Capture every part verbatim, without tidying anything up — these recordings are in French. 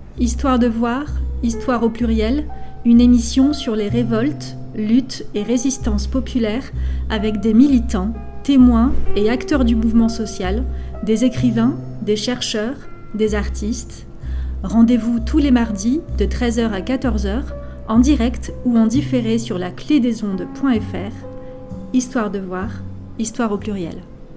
Histoire de voir, Histoire au pluriel, une émission sur les révoltes, luttes et résistances populaires avec des militants, témoins et acteurs du mouvement social, des écrivains, des chercheurs, des artistes. Rendez-vous tous les mardis de treize heures à quatorze heures, en direct ou en différé sur la clé des ondes point f r. Histoire de voir, Histoire au pluriel.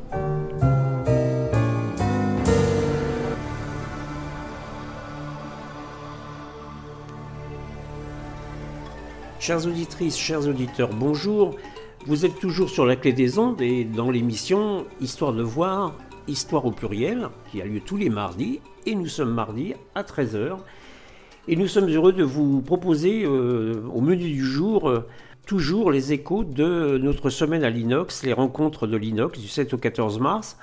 Chères auditrices, chers auditeurs, bonjour. Vous êtes toujours sur la clé des ondes et dans l'émission Histoire de voir, Histoire au pluriel, qui a lieu tous les mardis, et nous sommes mardi à treize heures. Et nous sommes heureux de vous proposer euh, au menu du jour euh, toujours les échos de notre semaine à l'Inox, les rencontres de l'Inox du sept au quatorze mars.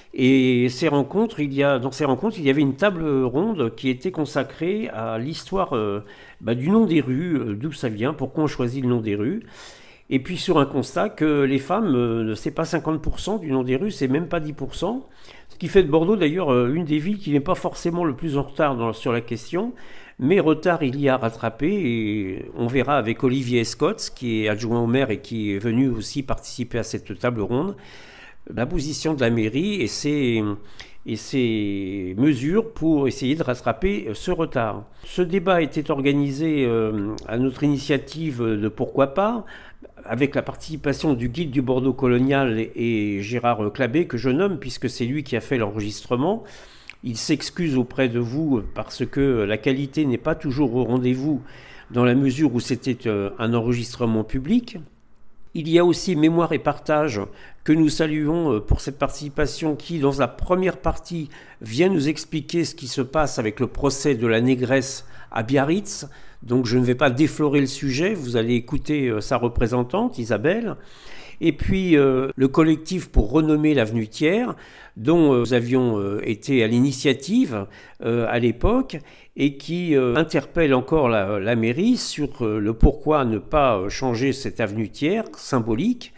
Et ces rencontres, il y a, dans ces rencontres, il y avait une table ronde qui était consacrée à l'histoire euh, bah, du nom des rues, euh, d'où ça vient, pourquoi on choisit le nom des rues. Et puis sur un constat que les femmes, euh, c'est pas cinquante pour cent du nom des rues, c'est même pas dix pour cent. Ce qui fait de Bordeaux d'ailleurs euh, une des villes qui n'est pas forcément le plus en retard dans, sur la question. Mais retard il y a à rattraper et on verra avec Olivier Escott, qui est adjoint au maire et qui est venu aussi participer à cette table ronde, la position de la mairie et ses, et ses mesures pour essayer de rattraper ce retard. Ce débat était organisé euh, à notre initiative de Pourquoi pas, avec la participation du guide du Bordeaux colonial et Gérard Clabet, que je nomme puisque c'est lui qui a fait l'enregistrement. Il s'excuse auprès de vous parce que la qualité n'est pas toujours au rendez-vous dans la mesure où c'était un enregistrement public. Il y a aussi Mémoire et Partage que nous saluons pour cette participation qui, dans la première partie, vient nous expliquer ce qui se passe avec le procès de la négresse à Biarritz. Donc je ne vais pas déflorer le sujet, vous allez écouter sa représentante, Isabelle. Et puis euh, le collectif pour renommer l'avenue Thiers, dont euh, nous avions euh, été à l'initiative euh, à l'époque, et qui euh, interpelle encore la, la mairie sur euh, le pourquoi ne pas changer cette avenue Thiers symbolique.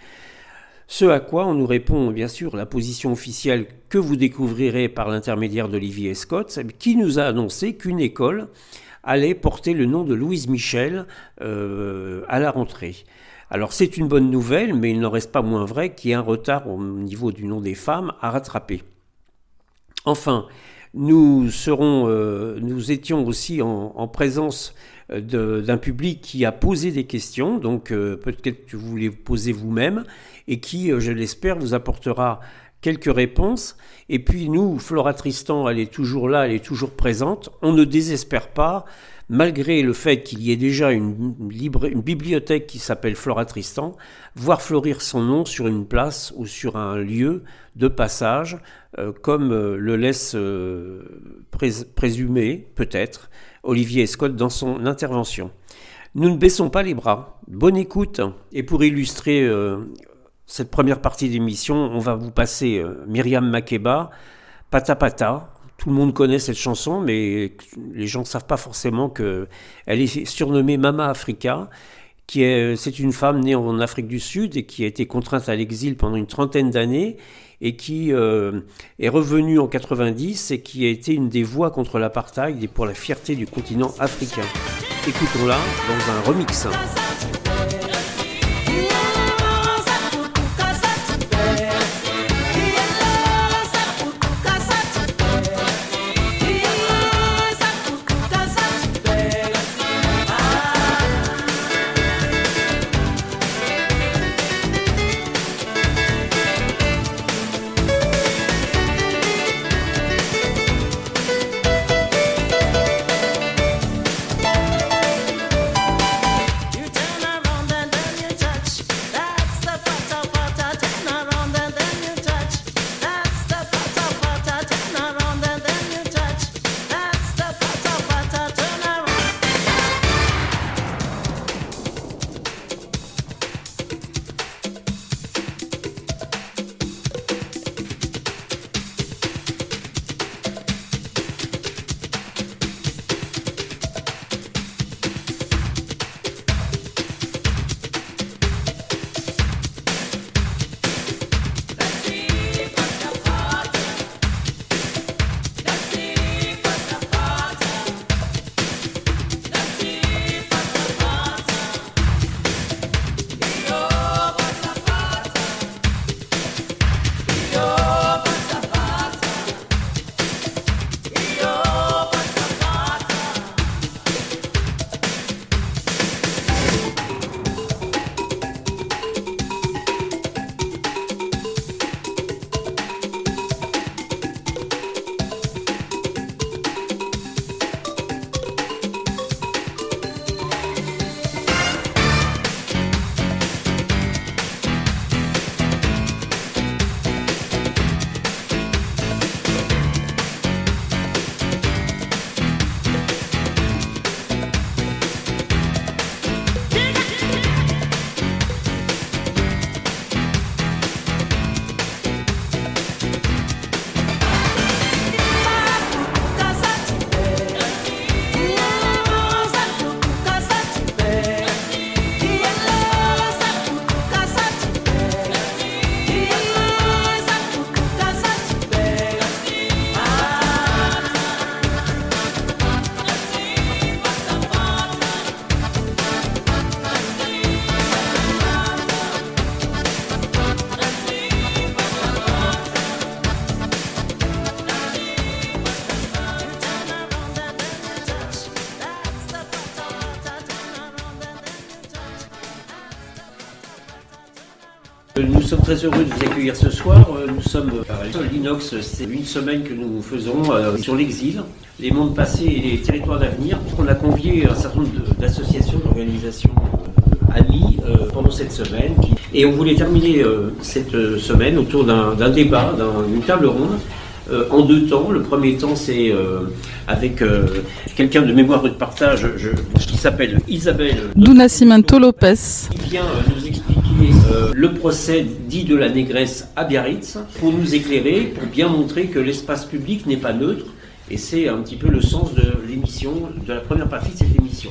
Ce à quoi on nous répond bien sûr la position officielle que vous découvrirez par l'intermédiaire d'Olivier Escott, qui nous a annoncé qu'une école allait porter le nom de Louise Michel euh, à la rentrée. Alors c'est une bonne nouvelle, mais il n'en reste pas moins vrai qu'il y a un retard au niveau du nom des femmes à rattraper. Enfin, nous, serons, euh, nous étions aussi en, en présence de, d'un public qui a posé des questions, donc euh, peut-être que vous les posez vous-même, et qui, euh, je l'espère, vous apportera quelques réponses. Et puis nous, Flora Tristan, elle est toujours là, elle est toujours présente, on ne désespère pas. Malgré le fait qu'il y ait déjà une, libre, une bibliothèque qui s'appelle Flora Tristan, voir fleurir son nom sur une place ou sur un lieu de passage, euh, comme euh, le laisse euh, prés- présumer, peut-être, Olivier Escott dans son intervention. Nous ne baissons pas les bras. Bonne écoute. Et pour illustrer euh, cette première partie d'émission, on va vous passer euh, Myriam Makeba, Pata Pata. Tout le monde connaît cette chanson, mais les gens ne savent pas forcément qu'elle est surnommée Mama Africa, qui est, c'est une femme née en Afrique du Sud et qui a été contrainte à l'exil pendant une trentaine d'années et qui euh, est revenue en quatre-vingt-dix et qui a été une des voix contre l'apartheid et pour la fierté du continent africain. Écoutons-la dans un remix. You turn sommes très heureux de vous accueillir ce soir. Nous sommes à l'Inox, c'est une semaine que nous faisons sur l'exil, les mondes passés et les territoires d'avenir. On a convié un certain nombre d'associations, d'organisations amis pendant cette semaine. Et on voulait terminer cette semaine autour d'un débat, d'une table ronde. Euh, en deux temps. Le premier temps, c'est euh, avec euh, quelqu'un de mémoire de partage je, qui s'appelle Isabelle Do Nascimento Lopes, qui vient euh, nous expliquer euh, le procès dit de la négresse à Biarritz, pour nous éclairer, pour bien montrer que l'espace public n'est pas neutre. Et c'est un petit peu le sens de l'émission, de la première partie de cette émission.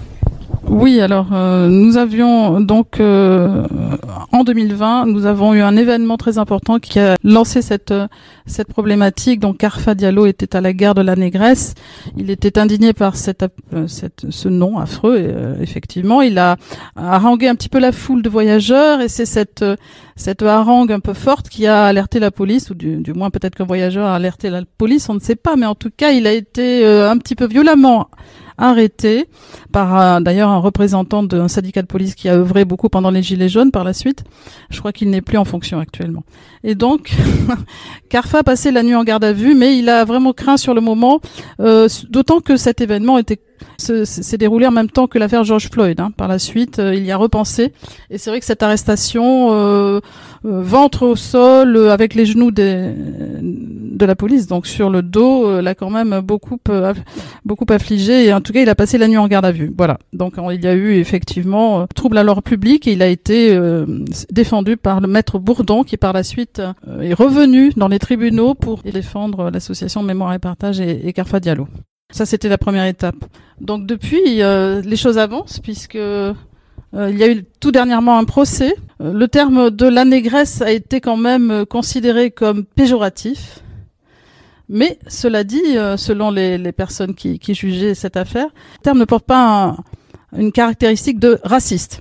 Oui, alors euh, nous avions donc euh, en deux mille vingt, nous avons eu un événement très important qui a lancé cette cette problématique. Donc Carfa Diallo était à la guerre de la négresse. Il était indigné par cette, cette ce nom affreux. Et, euh, effectivement, il a harangué un petit peu la foule de voyageurs et c'est cette cette harangue un peu forte qui a alerté la police, ou du, du moins peut-être qu'un voyageur a alerté la police, on ne sait pas, mais en tout cas, il a été euh, un petit peu violemment arrêté par euh, d'ailleurs un représentant d'un syndicat de police qui a œuvré beaucoup pendant les Gilets jaunes par la suite. Je crois qu'il n'est plus en fonction actuellement. Et donc, Carfa a passé la nuit en garde à vue, mais il a vraiment craint sur le moment, euh, d'autant que cet événement était s'est déroulé en même temps que l'affaire George Floyd. Hein. Par la suite, euh, il y a repensé. Et c'est vrai que cette arrestation, euh, euh, ventre au sol, euh, avec les genoux des, de la police, donc sur le dos, euh, l'a quand même beaucoup, euh, beaucoup affligé. Et en tout cas, il a passé la nuit en garde à vue. Voilà. Donc, il y a eu effectivement euh, trouble à l'ordre public et il a été euh, défendu par le maître Bourdon, qui par la suite euh, est revenu dans les tribunaux pour défendre l'association Mémoire et Partage et, et Carfa Diallo. Ça, c'était la première étape. Donc depuis, euh, les choses avancent puisque euh, il y a eu tout dernièrement un procès. Euh, le terme de la négresse a été quand même considéré comme péjoratif. Mais cela dit, euh, selon les, les personnes qui, qui jugeaient cette affaire, le terme ne porte pas un, une caractéristique de raciste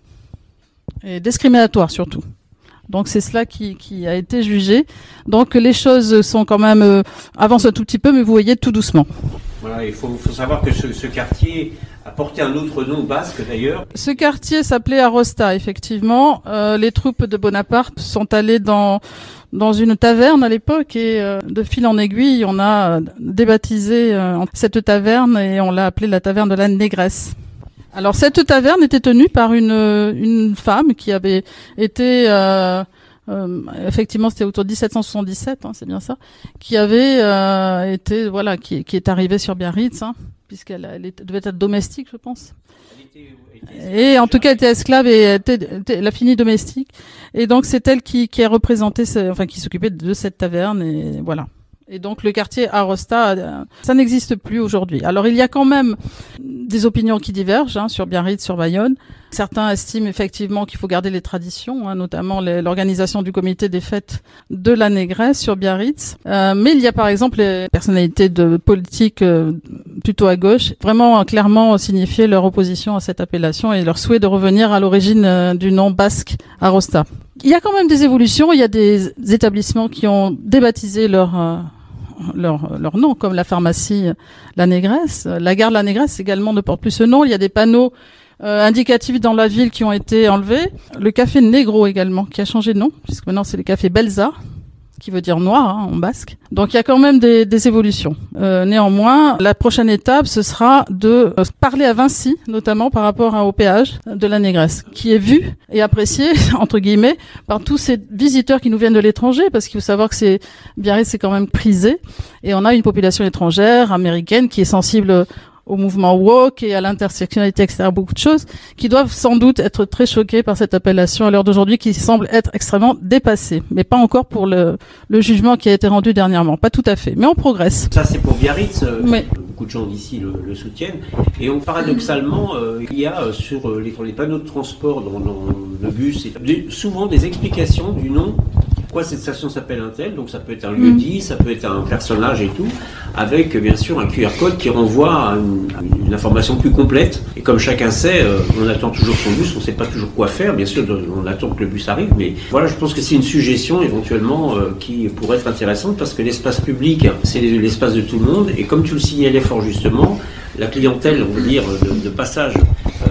et discriminatoire surtout. Donc c'est cela qui, qui a été jugé. Donc les choses sont quand même euh, avancent un tout petit peu, mais vous voyez tout doucement. Voilà, il faut, faut savoir que ce, ce quartier a porté un autre nom basque d'ailleurs. Ce quartier s'appelait Arosta, effectivement. Euh, les troupes de Bonaparte sont allées dans dans une taverne à l'époque et euh, de fil en aiguille, on a débaptisé euh, cette taverne et on l'a appelée la taverne de la négresse. Alors cette taverne était tenue par une une femme qui avait été euh, euh, effectivement c'était autour de dix-sept cent soixante-dix-sept, hein, c'est bien ça, qui avait euh, été voilà qui qui est arrivée sur Biarritz, hein, puisqu'elle elle était, devait être domestique, je pense. Elle était, elle était et en tout cas elle était esclave et elle, était, était, elle a fini domestique. Et donc c'est elle qui qui a représenté, ce, enfin qui s'occupait de cette taverne et voilà. Et donc le quartier Arosta, ça n'existe plus aujourd'hui. Alors il y a quand même des opinions qui divergent hein, sur Biarritz, sur Bayonne. Certains estiment effectivement qu'il faut garder les traditions, hein, notamment les, l'organisation du comité des fêtes de la négresse sur Biarritz. Euh, mais il y a par exemple les personnalités de politique euh, plutôt à gauche, vraiment euh, clairement signifié leur opposition à cette appellation et leur souhait de revenir à l'origine euh, du nom basque Arosta. Il y a quand même des évolutions, il y a des établissements qui ont débaptisé leur euh, leur leur nom, comme la pharmacie La Négresse. La gare de La Négresse également ne porte plus ce nom. Il y a des panneaux euh, indicatifs dans la ville qui ont été enlevés. Le café Negro également, qui a changé de nom, puisque maintenant c'est le café Belza, qui veut dire noir hein, en basque. Donc il y a quand même des, des évolutions. Euh, néanmoins, la prochaine étape, ce sera de euh, parler à Vinci, notamment par rapport à, au péage de la négresse, qui est vu et apprécié, entre guillemets, par tous ces visiteurs qui nous viennent de l'étranger, parce qu'il faut savoir que c'est Biarritz, c'est quand même prisé, et on a une population étrangère, américaine, qui est sensible au mouvement woke et à l'intersectionnalité, et cetera, beaucoup de choses, qui doivent sans doute être très choqués par cette appellation à l'heure d'aujourd'hui qui semble être extrêmement dépassée. Mais pas encore pour le, le jugement qui a été rendu dernièrement. Pas tout à fait. Mais on progresse. Ça, c'est pour Biarritz. Euh, oui. Beaucoup de gens d'ici le, le soutiennent. Et on, paradoxalement, euh, il y a euh, sur euh, les, les panneaux de transport dans, dans le bus, et des, souvent des explications du nom. Pourquoi cette station s'appelle un tel, donc ça peut être un lieu dit, ça peut être un personnage et tout, avec bien sûr un Q R code qui renvoie à une, à une information plus complète. Et comme chacun sait, euh, on attend toujours son bus, on ne sait pas toujours quoi faire, bien sûr on attend que le bus arrive, mais voilà, je pense que c'est une suggestion éventuellement euh, qui pourrait être intéressante, parce que l'espace public, c'est l'espace de tout le monde, et comme tu le signalais fort justement, la clientèle, on va dire, de, de passage euh,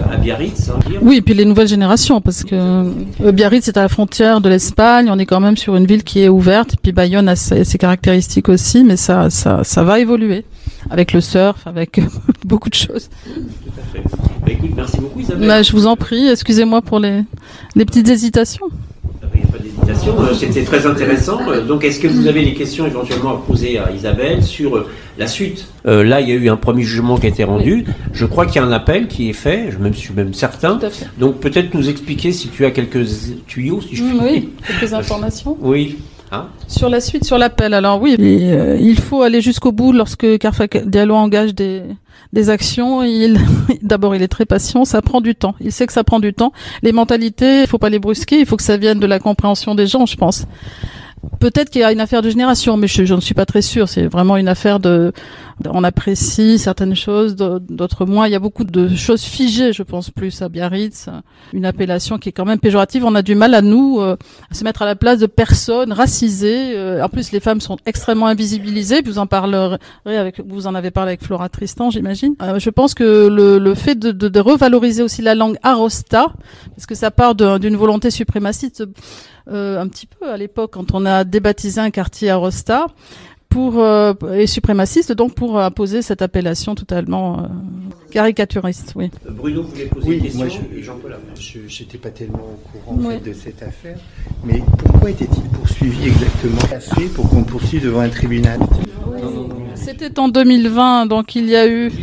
à Biarritz. Hein, oui, et puis les nouvelles générations, parce que euh, Biarritz est à la frontière de l'Espagne, on est quand même sur une ville qui est ouverte, et puis Bayonne a ses, ses caractéristiques aussi, mais ça, ça, ça va évoluer, avec le surf, avec beaucoup de choses. Tout à fait. Bah, écoute, merci beaucoup Isabelle. Bah, je vous en prie, excusez-moi pour les, les petites hésitations. Il n'y a pas d'hésitation, c'était très intéressant. Donc, est-ce que vous avez des questions éventuellement à poser à Isabelle sur la suite ? euh, Là, il y a eu un premier jugement qui a été rendu. Oui. Je crois qu'il y a un appel qui est fait, je suis même certain. Donc, peut-être nous expliquer si tu as quelques tuyaux, si je puis. Oui, quelques informations. Oui. Hein ? Sur la suite, sur l'appel, alors oui, et, euh, il faut aller jusqu'au bout lorsque Carfa Diallo engage des, des actions. Il, d'abord, il est très patient, ça prend du temps. Il sait que ça prend du temps. Les mentalités, il faut pas les brusquer, il faut que ça vienne de la compréhension des gens, je pense. Peut-être qu'il y a une affaire de génération, mais je, je ne suis pas très sûre. C'est vraiment une affaire de, on apprécie certaines choses, d'autres moins. Il y a beaucoup de choses figées, je pense, plus à Biarritz. Une appellation qui est quand même péjorative. On a du mal à nous, euh, à se mettre à la place de personnes racisées. Euh, en plus, les femmes sont extrêmement invisibilisées. Vous en parlerez avec, vous en avez parlé avec Flora Tristan, j'imagine. Euh, je pense que le, le fait de, de, de revaloriser aussi la langue Arosta, parce que ça part de, d'une volonté suprémaciste. Euh, un petit peu à l'époque quand on a débaptisé un quartier à Arosta pour euh, et suprémaciste, donc pour imposer cette appellation totalement euh, caricaturiste. Oui. Bruno voulait poser oui, une question. Moi, je, et Jean-Paul après. Je n'étais pas tellement au courant oui. en fait, de cette affaire, mais pourquoi était-il poursuivi exactement ? Qu'a fait pour qu'on le poursuive devant un tribunal ? Oui. C'était en deux mille vingt, donc il y a eu.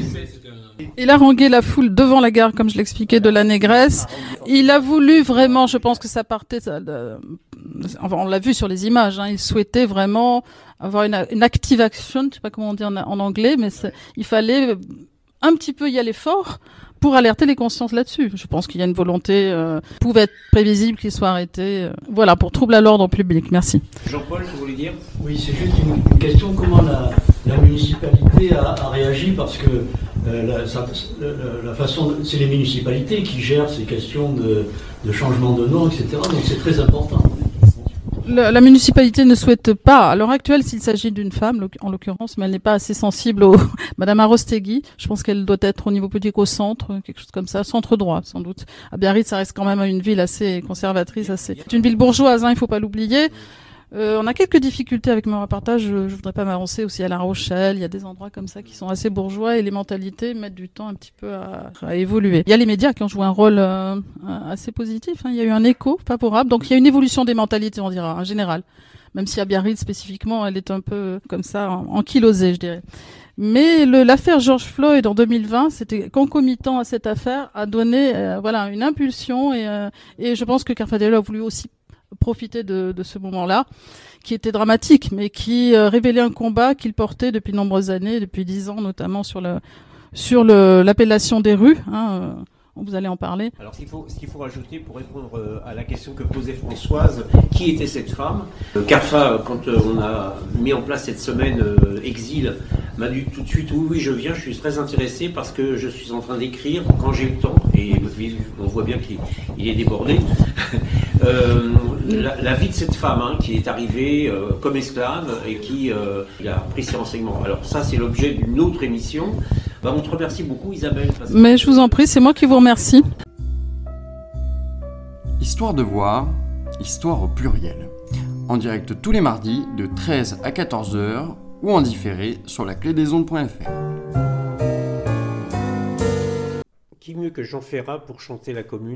Il a harangué la foule devant la gare, comme je l'expliquais, de la Négresse. Il a voulu vraiment, je pense que ça partait, de, enfin, on l'a vu sur les images, hein, il souhaitait vraiment avoir une, une active action, je sais pas comment on dit en, en anglais, mais il fallait un petit peu y aller fort pour alerter les consciences là-dessus. Je pense qu'il y a une volonté, euh, pouvait être prévisible qu'il soit arrêté. Euh, voilà, pour trouble à l'ordre public. Merci. Jean-Paul, vous voulez dire ? Oui, c'est juste une, une question. Comment la, la municipalité a, a réagi ? Parce que euh, la, ça, la, la façon, c'est les municipalités qui gèrent ces questions de, de changement de nom, et cetera. Donc c'est très important. La, la municipalité ne souhaite pas, à l'heure actuelle, s'il s'agit d'une femme, en l'occurrence, mais elle n'est pas assez sensible au Madame Arostegui. Je pense qu'elle doit être au niveau politique au centre, quelque chose comme ça, centre droit, sans doute. À Biarritz, ça reste quand même une ville assez conservatrice, assez. C'est une ville bourgeoise, hein, il faut pas l'oublier. Euh, on a quelques difficultés avec mon reportage. Je, je voudrais pas m'avancer aussi à La Rochelle. Il y a des endroits comme ça qui sont assez bourgeois et les mentalités mettent du temps un petit peu à, à évoluer. Il y a les médias qui ont joué un rôle euh, assez positif. Hein. Il y a eu un écho favorable. Donc il y a une évolution des mentalités, on dira, en général. Même si à Biarritz spécifiquement, elle est un peu comme ça, ankylosée, je dirais. Mais le, l'affaire George Floyd en deux mille vingt, c'était concomitant à cette affaire, a donné euh, voilà une impulsion et, euh, et je pense que Carfa Diallo a voulu aussi profiter de, de ce moment-là, qui était dramatique, mais qui euh, révélait un combat qu'il portait depuis de nombreuses années, depuis dix ans, notamment sur le sur le l'appellation des rues. Hein, euh, vous allez en parler. Alors, ce qu'il faut, ce qu'il faut rajouter pour répondre euh, à la question que posait Françoise, qui était cette femme ? euh, Carfa, quand euh, on a mis en place cette semaine euh, Exil, m'a dit tout de suite oui, oui, je viens, je suis très intéressé parce que je suis en train d'écrire quand j'ai le temps, et on voit bien qu'il il est débordé. euh, la, la vie de cette femme hein, qui est arrivée euh, comme esclave et qui euh, il a pris ses renseignements. Alors, ça, c'est l'objet d'une autre émission. Bah, on te remercie beaucoup, Isabelle. Parce que... Mais je vous en prie, c'est moi qui vous remercie. Histoire de voir, histoire au pluriel. En direct tous les mardis de treize à quatorze heures ou en différé sur la clé des ondes point f r. Qui mieux que Jean Ferrat pour chanter la commune ?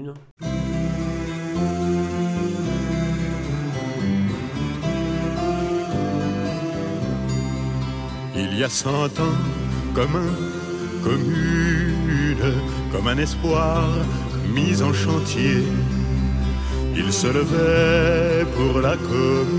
Il y a cent ans, comme un commune, comme un espoir mis en chantier, il se levait pour la commune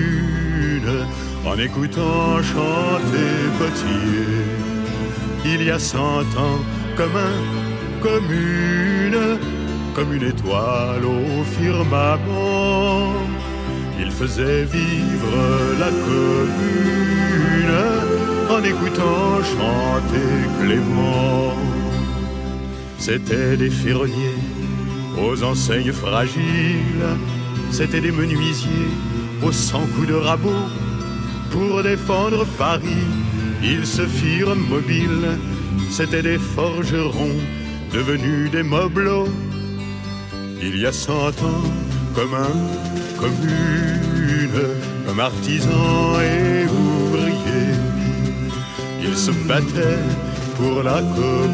en écoutant chanter Potier. Il y a cent ans, comme un commune, comme une étoile au firmament, il faisait vivre la commune en écoutant chanter Clément. C'étaient des ferronniers aux enseignes fragiles, c'étaient des menuisiers aux cent coups de rabot. Pour défendre Paris, ils se firent mobiles, c'étaient des forgerons devenus des mobelots. Il y a cent ans, comme un, comme une, comme artisans et ouvriers, ils se battaient pour la commune,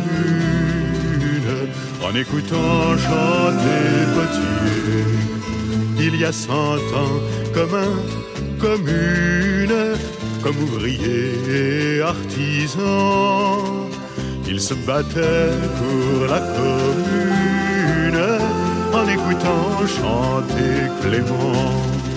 en écoutant chanter Potier. Il y a cent ans, comme un, comme une, comme ouvriers et artisans, ils se battaient pour la commune, en écoutant chanter Clément.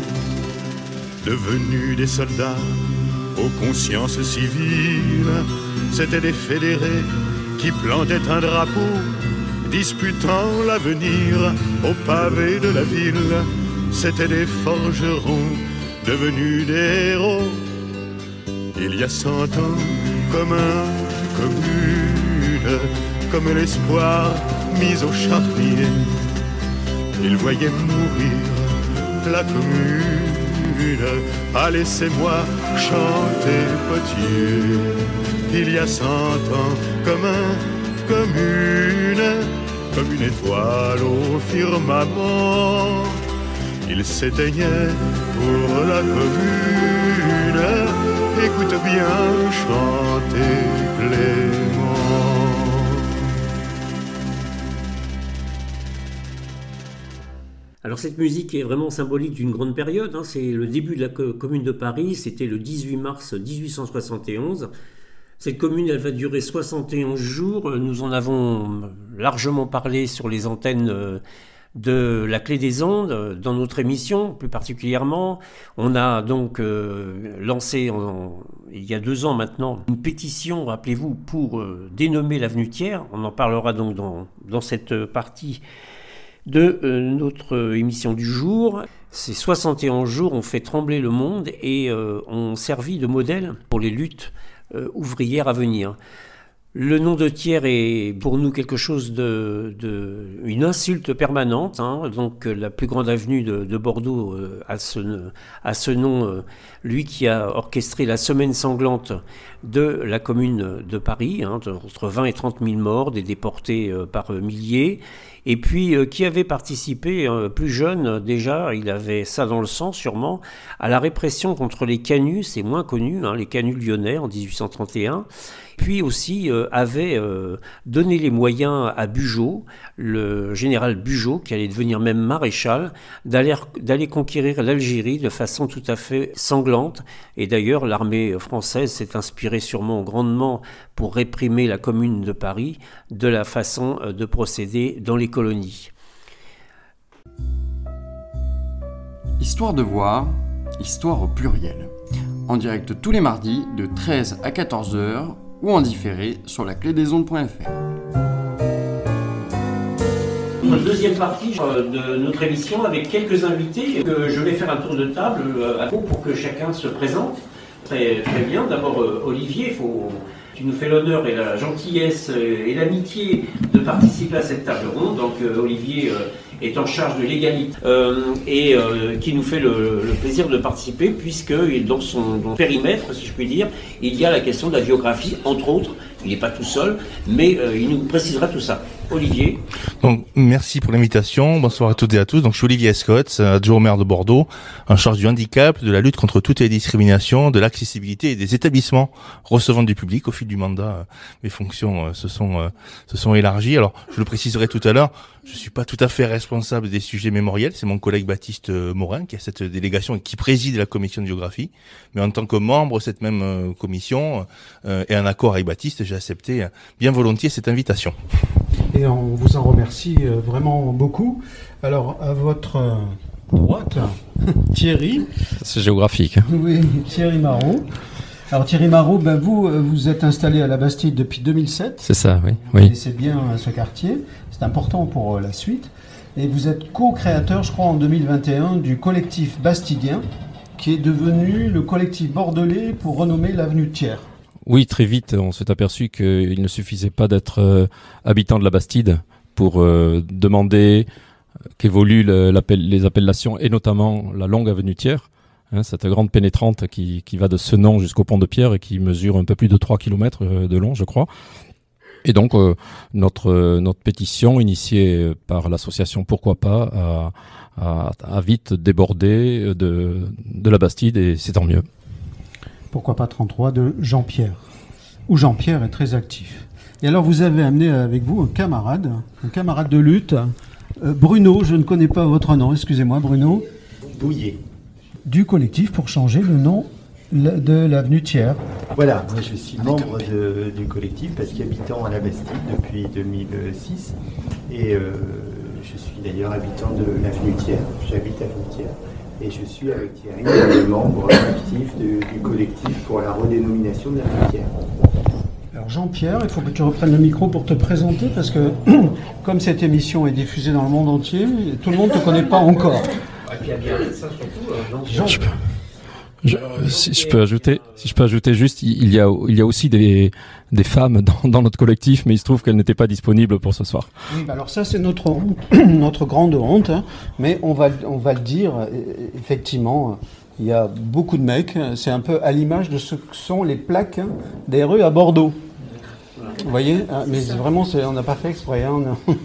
Devenus des soldats aux consciences civiles, c'étaient des fédérés qui plantaient un drapeau, disputant l'avenir au pavé de la ville. C'étaient des forgerons devenus des héros. Il y a cent ans, comme un, comme une, comme l'espoir mis au charnier, ils voyaient mourir la commune. Ah, laissez-moi chanter Potier. Il y a cent ans, comme un, comme une, comme une étoile au firmament, il s'éteignait pour la commune. Écoute bien chanter Clément. Alors cette musique est vraiment symbolique d'une grande période, hein. C'est le début de la co- commune de Paris, c'était le dix-huit mars dix-huit cent soixante et onze. Cette commune, elle va durer soixante et onze jours, nous en avons largement parlé sur les antennes de la Clé des Ondes, dans notre émission plus particulièrement. On a donc euh, lancé, en, il y a deux ans maintenant, une pétition, rappelez-vous, pour euh, dénommer l'avenue Thiers. On en parlera donc dans, dans cette partie de euh, notre émission du jour. Ces soixante et onze jours ont fait trembler le monde et euh, ont servi de modèle pour les luttes euh, ouvrières à venir. Le nom de Thiers est pour nous quelque chose de, de une insulte permanente, hein. Donc la plus grande avenue de, de Bordeaux euh, a, ce, a ce nom, euh, lui qui a orchestré la semaine sanglante de la commune de Paris, hein, entre vingt et trente mille morts, des déportés euh, par milliers, et puis euh, qui avait participé euh, plus jeune déjà, il avait ça dans le sang sûrement, à la répression contre les canuts, c'est moins connu, hein, les canuts lyonnais en dix-huit cent trente et un. Puis aussi euh, avait euh, donné les moyens à Bugeaud, le général Bugeaud, qui allait devenir même maréchal, d'aller, d'aller conquérir l'Algérie de façon tout à fait sanglante. Et d'ailleurs, l'armée française s'est inspirée sûrement grandement pour réprimer la commune de Paris de la façon de procéder dans les colonies. Histoire de voir, histoire au pluriel. En direct tous les mardis de treize à quatorze heures ou en différé sur la clé des ondes point f r. Une deuxième partie de notre émission avec quelques invités. Que je vais faire un tour de table pour que chacun se présente. Très, très bien. D'abord, Olivier, faut, tu nous fais l'honneur et la gentillesse et l'amitié de participer à cette table ronde. Donc, Olivier est en charge de l'égalité euh, et euh, qui nous fait le, le plaisir de participer puisque dans son, dans son périmètre, si je puis dire, il y a la question de la biographie, entre autres. Il n'est pas tout seul, mais euh, il nous précisera tout ça. Olivier. Donc, merci pour l'invitation. Bonsoir à toutes et à tous. Donc, je suis Olivier Escott, adjoint au maire de Bordeaux, en charge du handicap, de la lutte contre toutes les discriminations, de l'accessibilité et des établissements recevant du public. Au fil du mandat, mes fonctions se sont, se sont élargies. Alors, je le préciserai tout à l'heure, je suis pas tout à fait responsable des sujets mémoriels. C'est mon collègue Baptiste Morin qui a cette délégation et qui préside la commission de biographie. Mais en tant que membre de cette même commission, euh, et en accord avec Baptiste, j'ai accepté bien volontiers cette invitation. Et on vous en remercie vraiment beaucoup. Alors, à votre droite, Thierry. C'est géographique. Oui, Thierry Marot. Alors Thierry Marot, ben vous, vous êtes installé à la Bastide depuis deux mille sept. C'est ça, oui. Vous oui. connaissez bien ce quartier. C'est important pour la suite. Et vous êtes co-créateur, je crois, en deux mille vingt et un, du collectif bastidien, qui est devenu le collectif bordelais pour renommer l'avenue de Thiers. Oui, très vite, on s'est aperçu qu'il ne suffisait pas d'être euh, habitant de la Bastide pour euh, demander qu'évoluent le, les appellations et notamment la longue avenue Thiers, hein, cette grande pénétrante qui, qui va de Senon jusqu'au pont de Pierre et qui mesure un peu plus de trois kilomètres de long, je crois. Et donc, euh, notre, notre pétition, initiée par l'association Pourquoi pas, a, a, a vite débordé de, de la Bastide, et c'est tant mieux. Pourquoi pas trente-trois de Jean-Pierre, où Jean-Pierre est très actif. Et alors, vous avez amené avec vous un camarade, un camarade de lutte, euh, Bruno, je ne connais pas votre nom, excusez-moi Bruno. Bouillet. Du collectif pour changer le nom de l'avenue Thiers. Voilà, moi je suis membre de, du collectif parce qu'habitant à la Bastide depuis deux mille six et euh, je suis d'ailleurs habitant de l'avenue Thiers, j'habite à l'avenue Thiers et je suis avec Thierry le membre actif de, du collectif pour la redénomination de l'avenue Thiers. Alors Jean-Pierre, il faut que tu reprennes le micro pour te présenter parce que comme cette émission est diffusée dans le monde entier, tout le monde ne te connaît pas encore. Et puis il y a bien ça surtout. Euh, donc, Jean- je peux, je, si je peux ajouter, si je peux ajouter juste, il y a, il y a aussi des, des femmes dans, dans notre collectif, mais il se trouve qu'elles n'étaient pas disponibles pour ce soir. Oui, bah alors ça c'est notre honte, notre grande honte, hein, mais on va, on va le dire, effectivement, il y a beaucoup de mecs, c'est un peu à l'image de ce que sont les plaques des rues à Bordeaux. Vous voyez, mais vraiment, c'est, on n'a pas fait exprès, hein,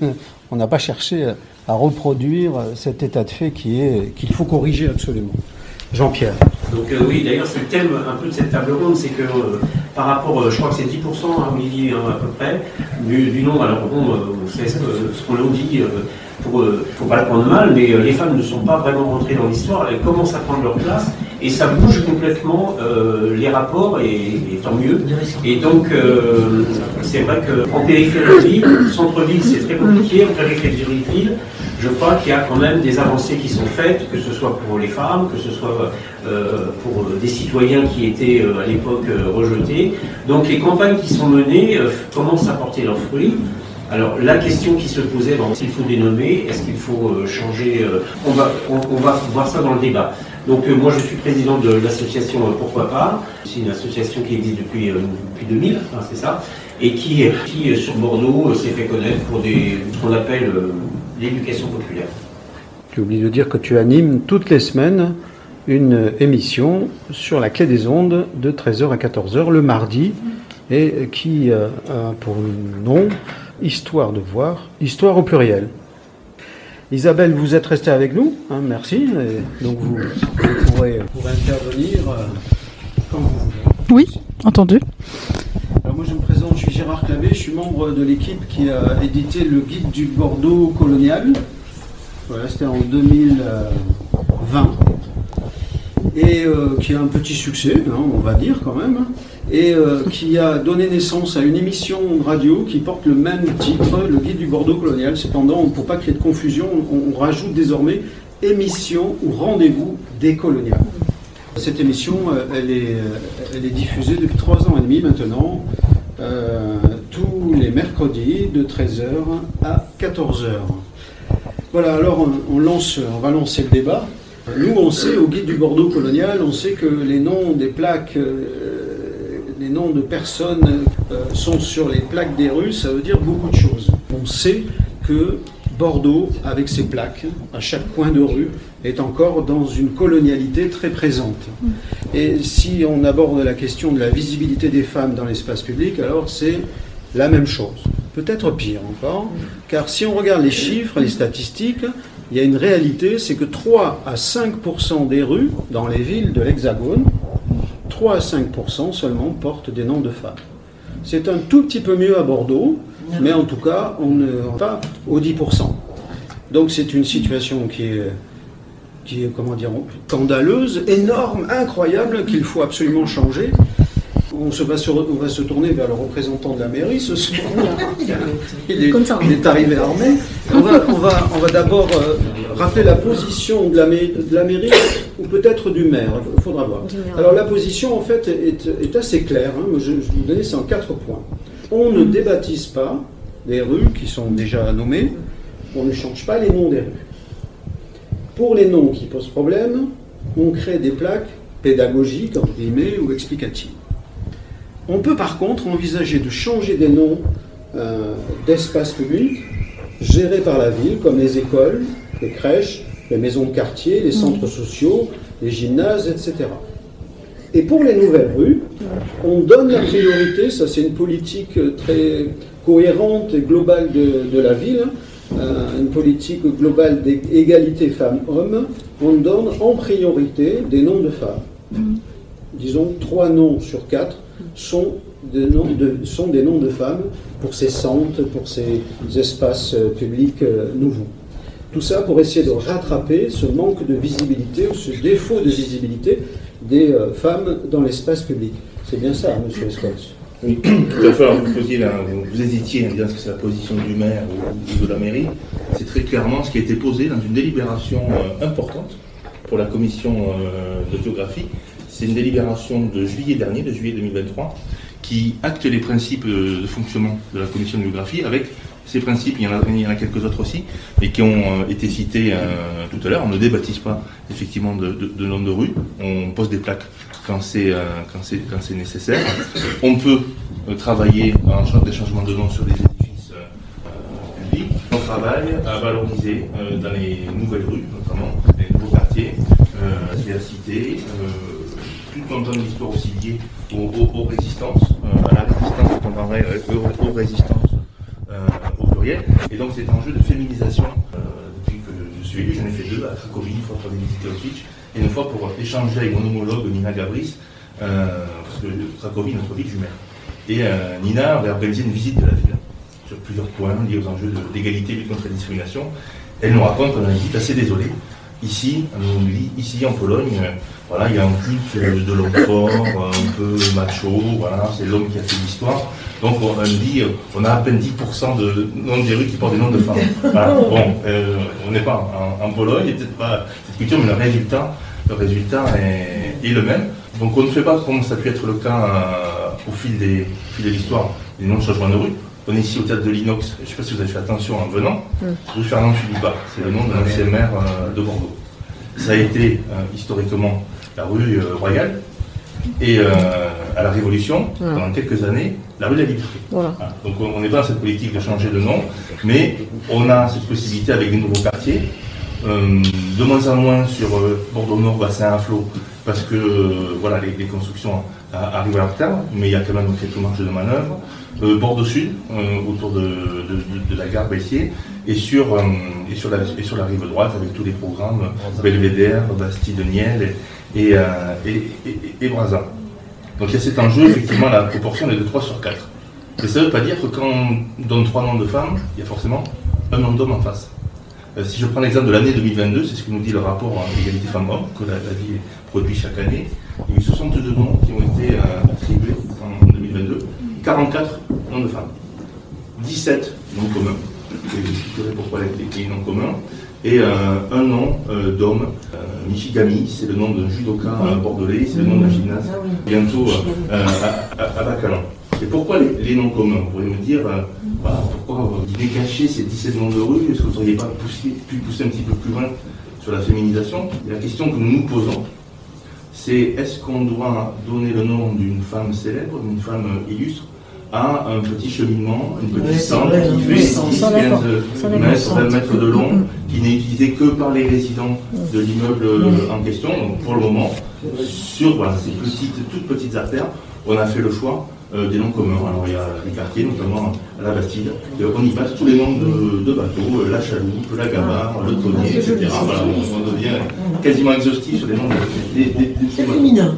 on n'a pas cherché à reproduire cet état de fait qui est, qu'il faut corriger absolument. Jean-Pierre. Donc euh, oui, d'ailleurs c'est le thème un peu de cette table ronde, c'est que euh, par rapport, euh, je crois que c'est dix pour cent, hein, Olivier, hein, à peu près, du, du nombre, alors bon, euh, c'est ce, ce qu'on a dit, euh, pour, euh, faut pas le prendre mal, mais euh, les femmes ne sont pas vraiment rentrées dans l'histoire, elles commencent à prendre leur place, et ça bouge complètement euh, les rapports, et, et tant mieux. Et donc, euh, c'est vrai qu'en périphérie, centre-ville, c'est très compliqué, en périphérie de ville, je crois qu'il y a quand même des avancées qui sont faites, que ce soit pour les femmes, que ce soit euh, pour des citoyens qui étaient euh, à l'époque euh, rejetés. Donc les campagnes qui sont menées euh, commencent à porter leurs fruits. Alors la question qui se posait, bon, s'il faut dénommer, est-ce qu'il faut euh, changer euh, on, va, on, on va voir ça dans le débat. Donc euh, moi je suis président de l'association euh, Pourquoi pas. C'est une association qui existe depuis, euh, depuis deux mille, hein, c'est ça, et qui, qui euh, sur Bordeaux euh, s'est fait connaître pour des, ce qu'on appelle euh, l'éducation populaire. J'ai oublié de dire que tu animes toutes les semaines une émission sur la Clé des Ondes de treize heures à quatorze heures le mardi et qui a pour nom Histoire de voir, Histoire au pluriel. Isabelle, vous êtes restée avec nous, hein, merci. Et donc vous, vous pourrez, pourrez intervenir euh, quand vous voulez. Oui, entendu. Alors moi je me présente, je suis Gérard Clavé, je suis membre de l'équipe qui a édité le guide du Bordeaux colonial. Voilà, c'était en deux mille vingt. Et euh, qui a un petit succès, hein, on va dire quand même, et euh, qui a donné naissance à une émission radio qui porte le même titre, le guide du Bordeaux colonial. Cependant, pour pas qu'il y ait de confusion, on, on rajoute désormais émission ou rendez-vous décolonial. Cette émission, elle est, elle est diffusée depuis trois ans et demi maintenant, euh, tous les mercredis de treize heures à quatorze heures. Voilà, alors on, on, lance, on va lancer le débat. Nous, on sait, au guide du Bordeaux colonial, on sait que les noms des plaques, euh, les noms de personnes euh, sont sur les plaques des rues, ça veut dire beaucoup de choses. On sait que Bordeaux, avec ses plaques, à chaque coin de rue, est encore dans une colonialité très présente. Et si on aborde la question de la visibilité des femmes dans l'espace public, alors c'est la même chose. Peut-être pire encore, car si on regarde les chiffres, les statistiques, il y a une réalité, c'est que trois à cinq pour cent des rues dans les villes de l'Hexagone, trois à cinq pour cent seulement portent des noms de femmes. C'est un tout petit peu mieux à Bordeaux, mais en tout cas, on n'est pas aux dix pour cent. Donc c'est une situation qui est, qui est, comment dire, scandaleuse, énorme, incroyable, qu'il faut absolument changer. On, se va, se, on va se tourner vers le représentant de la mairie ce soir. Il est, il est arrivé armé. On va, on va, on va d'abord euh, rappeler la position de la, de la mairie ou peut-être du maire. Il faudra voir. Alors la position en fait est, est assez claire. Hein. Je, je vais vous donner, c'est en quatre points. On ne débaptise pas les rues qui sont déjà nommées. On ne change pas les noms des rues. Pour les noms qui posent problème, on crée des plaques pédagogiques, entre guillemets, ou explicatives. On peut par contre envisager de changer des noms euh, d'espaces publics gérés par la ville, comme les écoles, les crèches, les maisons de quartier, les centres sociaux, les gymnases, et cetera. Et pour les nouvelles rues, on donne la priorité, ça c'est une politique très cohérente et globale de, de la ville, euh, une politique globale d'égalité femmes-hommes, on donne en priorité des noms de femmes. Mmh. Disons, trois noms sur quatre sont, de noms de, sont des noms de femmes pour ces centres, pour ces espaces publics euh, nouveaux. Tout ça pour essayer de rattraper ce manque de visibilité ou ce défaut de visibilité des euh, femmes dans l'espace public. C'est bien ça, monsieur Scott. Oui, tout à fait. Alors, vous, posiez, là, vous hésitiez en disant que c'est la position du maire ou, ou de la mairie. C'est très clairement ce qui a été posé dans une délibération euh, importante pour la commission euh, de géographie. C'est une délibération de juillet dernier, de juillet deux mille vingt-trois, qui acte les principes de fonctionnement de la commission de géographie avec ces principes, il y en a, il y en a quelques autres aussi, mais qui ont euh, été cités euh, tout à l'heure. On ne débaptise pas effectivement de, de, de nom de rue, on pose des plaques quand c'est euh, quand c'est quand c'est nécessaire. On peut euh, travailler en charge des changements de nom sur des édifices euh, publics. On travaille à valoriser euh, dans les nouvelles rues, notamment les nouveaux quartiers, euh, la cité, euh, tout en donne l'histoire aussi liée aux, aux, aux résistances, euh, à la résistance contemporaine, aux, aux résistances. Euh, au pluriel, et donc c'est un jeu de féminisation. Euh, depuis que je suis élu, j'en ai fait deux à Cracovie, une fois pour visiter Auschwitz, et une fois pour échanger avec mon homologue Nina Gabris, euh, parce que Cracovie est notre ville jumelle. Et euh, Nina avait organisé une visite de la ville, sur plusieurs points liés aux enjeux d'égalité, lutte contre la discrimination. Elle nous raconte qu'on a une visite assez désolée. Ici, ici en Pologne, euh, voilà, il y a un culte de, de l'homme fort, un peu macho, voilà, c'est l'homme qui a fait l'histoire. Donc on, on dit, on a à peine dix pour cent de noms des rues qui portent des noms de femmes. Voilà. Bon, euh, on n'est pas en, en Pologne, il n'y a peut-être pas cette culture, mais le résultat, le résultat est, est le même. Donc on ne fait pas comme ça a pu être le cas euh, au fil des, au fil de l'histoire, des noms de changements de rue. On est ici au théâtre de l'Inox, je ne sais pas si vous avez fait attention en venant, rue Fernand Philippa, c'est le nom de l'ancien maire euh, de Bordeaux. Ça a été euh, historiquement la rue euh, Royale, et euh, à la Révolution, voilà. Pendant quelques années, la rue de la Liberté. Voilà. Voilà. Donc on n'est pas dans cette politique de changer de nom, mais on a cette possibilité avec des nouveaux quartiers, euh, de moins en moins sur euh, Bordeaux-Nord, bassin à flot, parce que euh, voilà, les, les constructions a, arrivent à leur terme, mais il y a quand même quelques marges de manœuvre. Euh, Bordeaux-Sud, euh, autour de, de, de, de la gare Bessiers, et sur, euh, et, sur la, et sur la rive droite, avec tous les programmes Belvédère, Bastide-Niel et, et, euh, et, et, et Brazza. Donc il y a cet enjeu, effectivement, la proportion est de trois sur quatre. Mais ça ne veut pas dire que quand on donne trois noms de femmes, il y a forcément un nom d'homme en face. Euh, si je prends l'exemple de l'année deux mille vingt-deux, c'est ce que nous dit le rapport à l'égalité femmes-hommes, que la, la ville produit chaque année. Il y a eu soixante-deux noms qui ont été euh, attribués en deux mille vingt-deux. quarante-quatre noms de femmes, dix-sept noms communs, je vais expliquer pourquoi les noms communs, et euh, un nom euh, d'homme, euh, Michigami, c'est le nom d'un judoka euh, bordelais, c'est le nom d'un gymnase, bientôt euh, à, à, à Bacalan. Et pourquoi les, les noms communs? Vous pourriez me dire, euh, voilà, pourquoi vous décachez ces dix-sept noms de rue? Est-ce que vous n'auriez pas poussé, pu pousser un petit peu plus loin sur la féminisation? Et la question que nous nous posons, c'est est-ce qu'on doit donner le nom d'une femme célèbre, d'une femme illustre, à un petit cheminement, une petite centre qui fait quinze mètres, vingt mètres de long, qui n'est utilisé que par les résidents de l'immeuble en question. Donc pour le moment, sur voilà, ces petites, toutes petites artères, on a fait le choix euh, des noms communs. Alors il y a des quartiers, notamment à la Bastide, et on y passe tous les noms de, de bateaux, euh, la Chaloupe, la Gabarre, le Tonnier, et cetera. Voilà, on, on devient quasiment exhaustif sur les noms de, des, des, des, C'est féminin.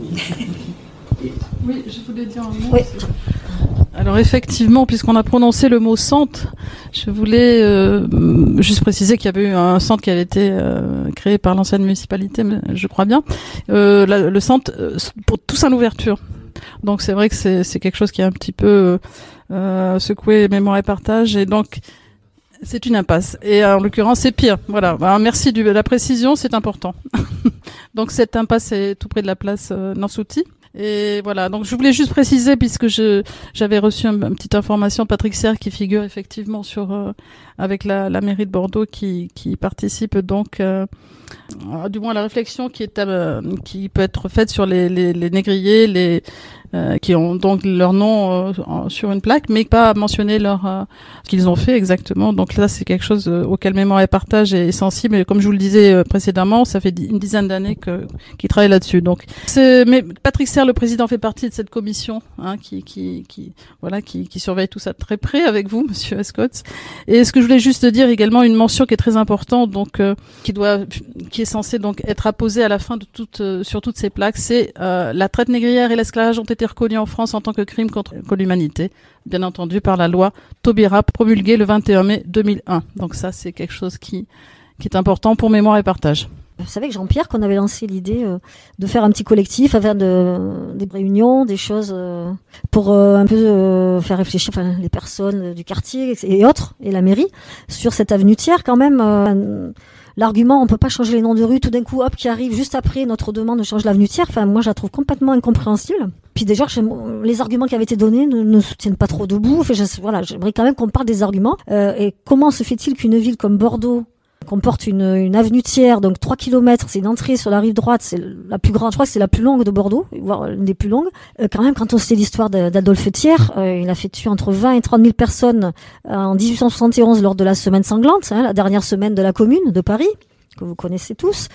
Oui, je voulais dire un mot. Oui. Alors effectivement, puisqu'on a prononcé le mot centre, je voulais euh, juste préciser qu'il y avait eu un centre qui avait été euh, créé par l'ancienne municipalité, je crois bien. Euh, la, le centre euh, pour tous à l'ouverture. Donc c'est vrai que c'est, c'est quelque chose qui a un petit peu euh, secoué mémoire et partage, et donc c'est une impasse. Et en l'occurrence, c'est pire. Voilà. Alors, merci de la précision, c'est important. Donc cette impasse est tout près de la place euh, Nansouty. Et voilà, donc je voulais juste préciser, puisque je j'avais reçu une, une petite information, Patrick Serre qui figure effectivement sur euh, avec la, la mairie de Bordeaux qui qui participe donc euh, du moins à la réflexion qui est euh, qui peut être faite sur les les, les négriers, les euh, qui ont donc leur nom euh, sur une plaque, mais pas mentionner leur euh, ce qu'ils ont fait exactement. Donc là, c'est quelque chose euh, auquel Mémoire et Partage est sensible. Et comme je vous le disais euh, précédemment, ça fait une dizaine d'années que qu'ils travaillent là-dessus. Donc, c'est, mais Patrick Serre, le président, fait partie de cette commission hein, qui, qui, qui, voilà, qui, qui surveille tout ça de très près avec vous, Monsieur Escott. Et ce que je voulais juste dire également, une mention qui est très importante, donc euh, qui doit, qui est censée donc être apposée à la fin de toute, euh, sur toutes ces plaques, c'est euh, la traite négrière et l'esclavage ont été reconnus en France en tant que crime contre l'humanité, bien entendu par la loi Taubira promulguée le vingt et un mai deux mille un. Donc ça, c'est quelque chose qui, qui est important pour Mémoire et Partage. Vous savez avec Jean-Pierre qu'on avait lancé l'idée euh, de faire un petit collectif, enfin de, des réunions, des choses euh, pour euh, un peu euh, faire réfléchir enfin, les personnes du quartier et autres, et la mairie, sur cette avenue Thiers quand même. Euh, L'argument, on peut pas changer les noms de rue, tout d'un coup, hop, qui arrive juste après notre demande de changer l'avenue Thiers. Enfin, moi, je la trouve complètement incompréhensible. Puis déjà, je, les arguments qui avaient été donnés ne, ne soutiennent pas trop debout. Enfin, je, voilà, j'aimerais quand même qu'on parle des arguments. Euh, et comment se fait-il qu'une ville comme Bordeaux comporte une, une avenue Thiers, donc trois kilomètres, c'est une entrée sur la rive droite, c'est la plus grande, je crois que c'est la plus longue de Bordeaux, voire l'une des plus longues. Euh, quand même, quand on sait l'histoire d'Adolphe Thiers, euh, il a fait tuer entre vingt et trente mille personnes euh, en dix-huit cent soixante et onze lors de la semaine sanglante, hein, la dernière semaine de la commune de Paris, que vous connaissez tous.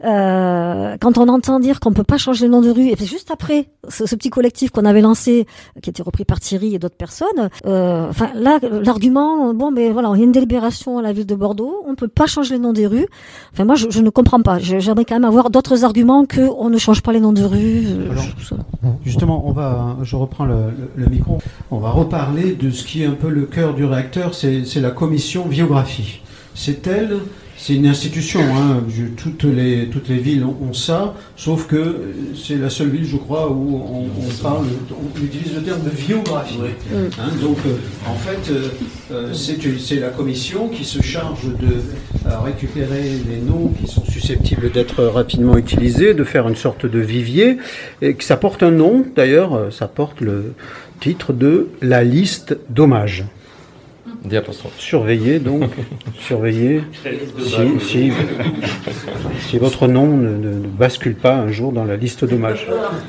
Euh, quand on entend dire qu'on peut pas changer le nom de rue, et puis juste après, ce, ce petit collectif qu'on avait lancé, qui était repris par Thierry et d'autres personnes, euh, enfin là, l'argument, bon, mais voilà, il y a une délibération à la ville de Bordeaux, on peut pas changer le nom des rues. Enfin moi, je, je ne comprends pas. J'aimerais quand même avoir d'autres arguments que on ne change pas les noms de rues. Alors, justement, on va, je reprends le, le, le micro. On va reparler de ce qui est un peu le cœur du réacteur, c'est la commission biographie. C'est elle. C'est une institution, hein. Je, toutes, les, toutes les villes ont, ont ça, sauf que c'est la seule ville, je crois, où on, on parle, on utilise le terme de biographie. Oui. Hein, donc, euh, en fait, euh, c'est la commission qui se charge de euh, récupérer les noms qui sont susceptibles d'être rapidement utilisés, de faire une sorte de vivier, et que ça porte un nom, d'ailleurs, ça porte le titre de la liste d'hommages. Surveillez donc, surveillez si, si, si votre nom ne, ne, ne bascule pas un jour dans la liste d'hommages.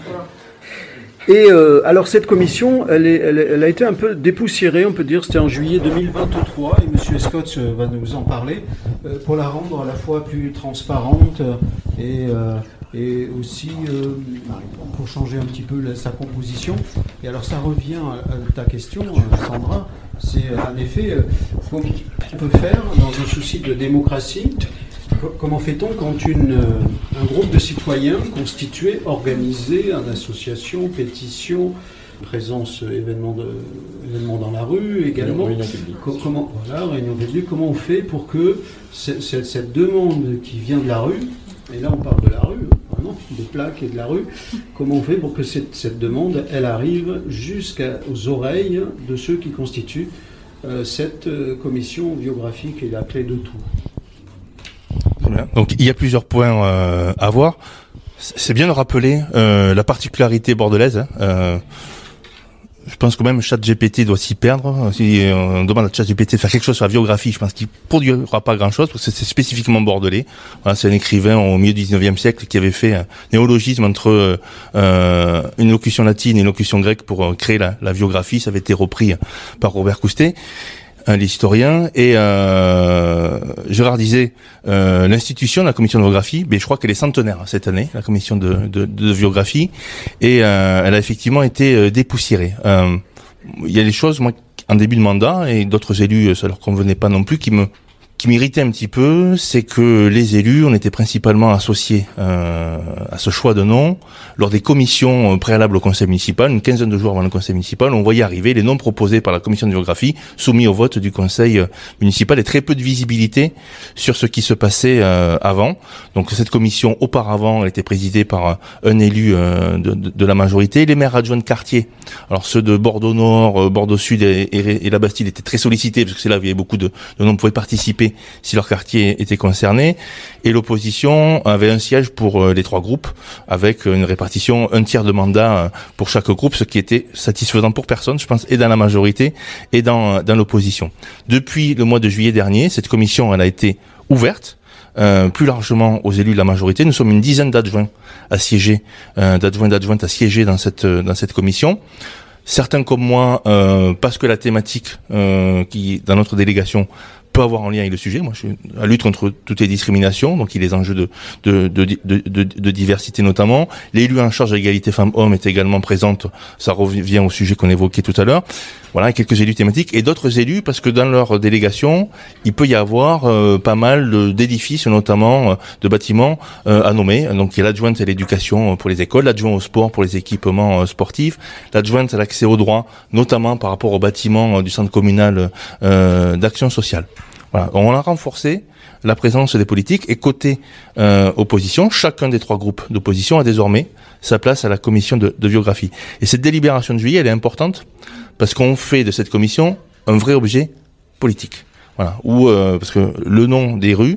Et euh, alors cette commission, elle, est, elle, elle a été un peu dépoussiérée, on peut dire, c'était en juillet deux mille vingt-trois, et M. Escott va nous en parler, euh, pour la rendre à la fois plus transparente et, euh, et aussi euh, pour changer un petit peu la, sa composition. Et alors ça revient à, à ta question, Sandra. C'est en effet, comment on peut faire dans un souci de démocratie, comment fait-on quand une, un groupe de citoyens constitué, organisé, en association, pétition, présence, événement, de, événement dans la rue également, réunion publique. Comment, voilà, réunion publique, comment on fait pour que cette, cette demande qui vient de la rue, et là on parle de la rue, vraiment, des plaques et de la rue, comment on fait pour que cette, cette demande, elle arrive jusqu'aux oreilles de ceux qui constituent euh, cette euh, commission biographique et la clé de tout. Très bien. Donc il y a plusieurs points euh, à voir. C'est bien de rappeler euh, la particularité bordelaise. Hein, euh, Je pense que même ChatGPT doit s'y perdre. Si on demande à ChatGPT de faire quelque chose sur la biographie, je pense qu'il ne produira pas grand-chose, parce que c'est spécifiquement bordelais. Voilà, c'est un écrivain au milieu du dix-neuvième siècle qui avait fait un néologisme entre euh, une locution latine et une locution grecque pour créer la, la biographie. Ça avait été repris par Robert Coustet, l'historien, et euh, Gérard disait euh, l'institution de la commission de biographie, mais je crois qu'elle est centenaire cette année, la commission de, de, de biographie, et euh, elle a effectivement été euh, dépoussiérée. Euh, il y a des choses, moi, en début de mandat, et d'autres élus, ça leur convenait pas non plus, qui me qui m'irritait un petit peu, c'est que les élus, on était principalement associés euh, à ce choix de nom lors des commissions préalables au conseil municipal, une quinzaine de jours avant le conseil municipal, on voyait arriver les noms proposés par la commission de biographie, soumis au vote du conseil municipal, et très peu de visibilité sur ce qui se passait euh, avant. Donc cette commission, auparavant, elle était présidée par un élu euh, de, de, de la majorité, les maires adjoints de quartier. Alors ceux de Bordeaux-Nord, Bordeaux-Sud et, et, et la Bastide étaient très sollicités, parce que c'est là où il y avait beaucoup de, de noms qui pouvaient participer si leur quartier était concerné, et l'opposition avait un siège pour les trois groupes, avec une répartition un tiers de mandat pour chaque groupe, ce qui était satisfaisant pour personne, je pense, et dans la majorité et dans, dans l'opposition. Depuis le mois de juillet dernier, cette commission, elle a été ouverte euh, plus largement aux élus de la majorité. Nous sommes une dizaine d'adjoints à siéger, euh, d'adjoints d'adjointes à siéger dans cette dans cette commission. Certains comme moi, euh, parce que la thématique euh, qui dans notre délégation peut avoir en lien avec le sujet. Moi, je suis à lutte contre toutes les discriminations, donc il y a les enjeux de, de, de, de, de, de diversité notamment. L'élu en charge de l'égalité femmes-hommes est également présente. Ça revient au sujet qu'on évoquait tout à l'heure. Voilà, quelques élus thématiques et d'autres élus parce que dans leur délégation, il peut y avoir euh, pas mal de, d'édifices, notamment euh, de bâtiments euh, à nommer. Donc, il y a l'adjointe à l'éducation pour les écoles, l'adjoint au sport pour les équipements euh, sportifs, l'adjointe à l'accès aux droits, notamment par rapport aux bâtiments euh, du centre communal euh, d'action sociale. Voilà, on a renforcé la présence des politiques et côté euh, opposition, chacun des trois groupes d'opposition a désormais sa place à la commission de, de biographie. Et cette délibération de juillet, elle est importante parce qu'on fait de cette commission un vrai objet politique. Voilà, où euh, parce que le nom des rues,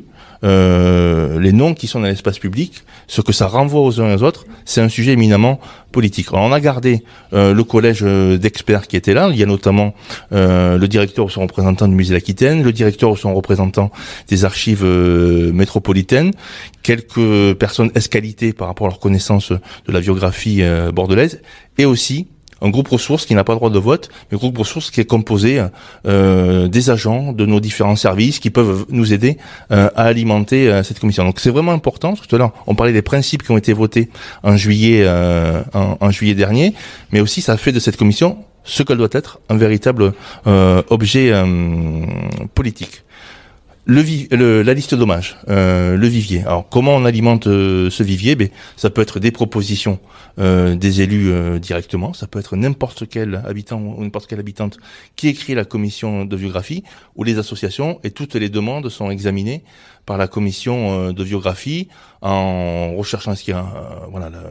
euh, les noms qui sont dans l'espace public, ce que ça renvoie aux uns et aux autres, c'est un sujet éminemment politique. Alors, on a gardé euh, le collège d'experts qui était là. Il y a notamment euh, le directeur ou son représentant du musée de l'Aquitaine, le directeur ou son représentant des archives euh, métropolitaines, quelques personnes escalitées par rapport à leur connaissance de la biographie euh, bordelaise, et aussi un groupe ressources qui n'a pas le droit de vote, mais un groupe ressources qui est composé euh, des agents de nos différents services qui peuvent nous aider euh, à alimenter euh, cette commission. Donc c'est vraiment important. Tout à l'heure, on parlait des principes qui ont été votés en juillet, euh, en, en juillet dernier, mais aussi ça fait de cette commission ce qu'elle doit être, un véritable euh, objet euh, politique. Le, vi- le la liste d'hommages, euh, le vivier. Alors comment on alimente euh, ce vivier? Ben ça peut être des propositions euh, des élus euh, directement, ça peut être n'importe quel habitant ou n'importe quelle habitante qui écrit la commission de biographie ou les associations, et toutes les demandes sont examinées par la commission euh, de biographie en recherchant ce qu'il y a. Euh, voilà, la,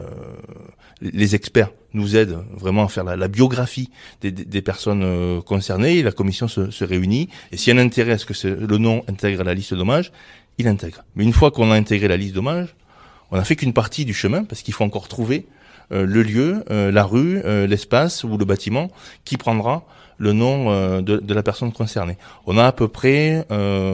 les experts nous aident vraiment à faire la, la biographie des, des, des personnes euh, concernées. Et la commission se, se réunit. Et s'il y a un intérêt à ce que ce, le nom intègre la liste d'hommages, il intègre. Mais une fois qu'on a intégré la liste d'hommages, on n'a fait qu'une partie du chemin, parce qu'il faut encore trouver euh, le lieu, euh, la rue, euh, l'espace ou le bâtiment qui prendra le nom euh, de, de la personne concernée. On a à peu près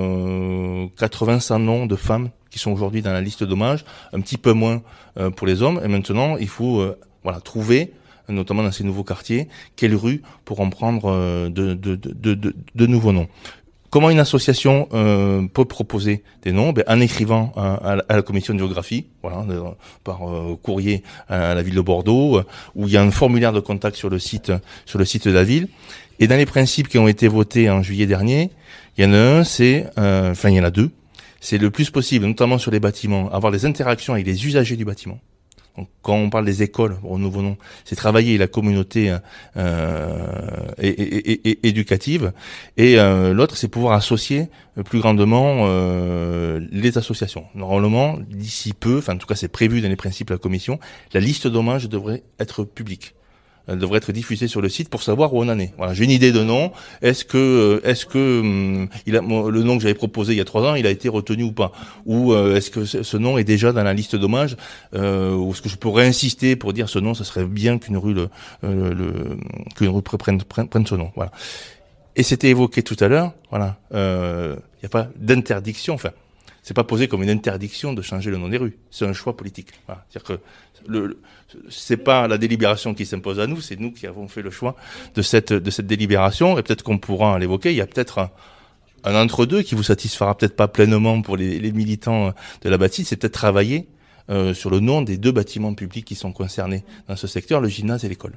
euh, quatre-vingts cent noms de femmes qui sont aujourd'hui dans la liste d'hommages, un petit peu moins euh, pour les hommes. Et maintenant, il faut euh, voilà trouver, notamment dans ces nouveaux quartiers, quelle rue pour en prendre euh, de, de, de, de, de nouveaux noms. Comment une association euh, peut proposer des noms? Ben, en écrivant à, à, la, à la commission de géographie, voilà, de, par euh, courrier à, à la ville de Bordeaux, euh, où il y a un formulaire de contact sur le site, sur le site de la ville. Et dans les principes qui ont été votés en juillet dernier, il y en a un, c'est, euh, enfin il y en a deux, c'est le plus possible, notamment sur les bâtiments, avoir des interactions avec les usagers du bâtiment. Donc, quand on parle des écoles, au nouveau nom, c'est travailler la communauté euh, et, et, et, et éducative. Et euh, l'autre, c'est pouvoir associer plus grandement euh, les associations. Normalement, d'ici peu, enfin en tout cas c'est prévu dans les principes de la commission, la liste d'hommages devrait être publique. Elle devrait être diffusée sur le site pour savoir où on en est. Voilà, j'ai une idée de nom. Est-ce que, est-ce que hum, il a, le nom que j'avais proposé il y a trois ans, il a été retenu ou pas? Ou euh, est-ce que ce nom est déjà dans la liste d'hommages? euh, Ou est-ce que je pourrais insister pour dire ce nom, ça serait bien qu'une rue le, le, le qu'une rue prenne, prenne, prenne ce nom. Voilà. Et c'était évoqué tout à l'heure. Voilà, il euh, n'y a pas d'interdiction. Enfin, c'est pas posé comme une interdiction de changer le nom des rues. C'est un choix politique. Voilà. C'est-à-dire que le, le c'est pas la délibération qui s'impose à nous, c'est nous qui avons fait le choix de cette de cette délibération. Et peut-être qu'on pourra l'évoquer. Il y a peut-être un, un entre-deux qui vous satisfera peut-être pas pleinement pour les, les militants de la bâtisse. C'est peut-être travailler euh, sur le nom des deux bâtiments publics qui sont concernés dans ce secteur, le gymnase et l'école.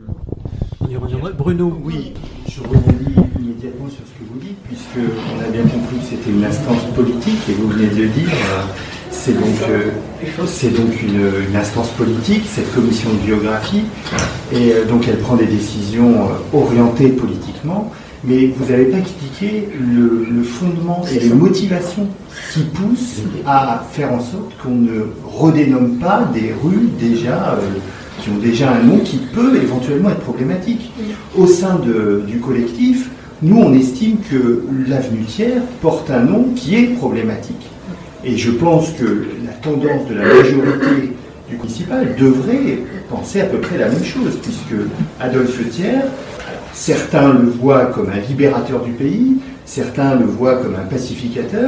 Bruno, oui, je rebondis immédiatement sur ce que vous dites, puisqu'on a bien compris que c'était une instance politique, et vous venez de le dire, c'est donc, euh, c'est donc une, une instance politique, cette commission de biographie, et euh, donc elle prend des décisions euh, orientées politiquement, mais vous n'avez pas expliqué le, le fondement et les motivations qui poussent à faire en sorte qu'on ne redénomme pas des rues déjà... Euh, qui ont déjà un nom qui peut éventuellement être problématique. Au sein de, du collectif, nous on estime que l'avenue Thiers porte un nom qui est problématique. Et je pense que la tendance de la majorité du municipal devrait penser à peu près la même chose, puisque Adolphe Thiers, certains le voient comme un libérateur du pays, certains le voient comme un pacificateur,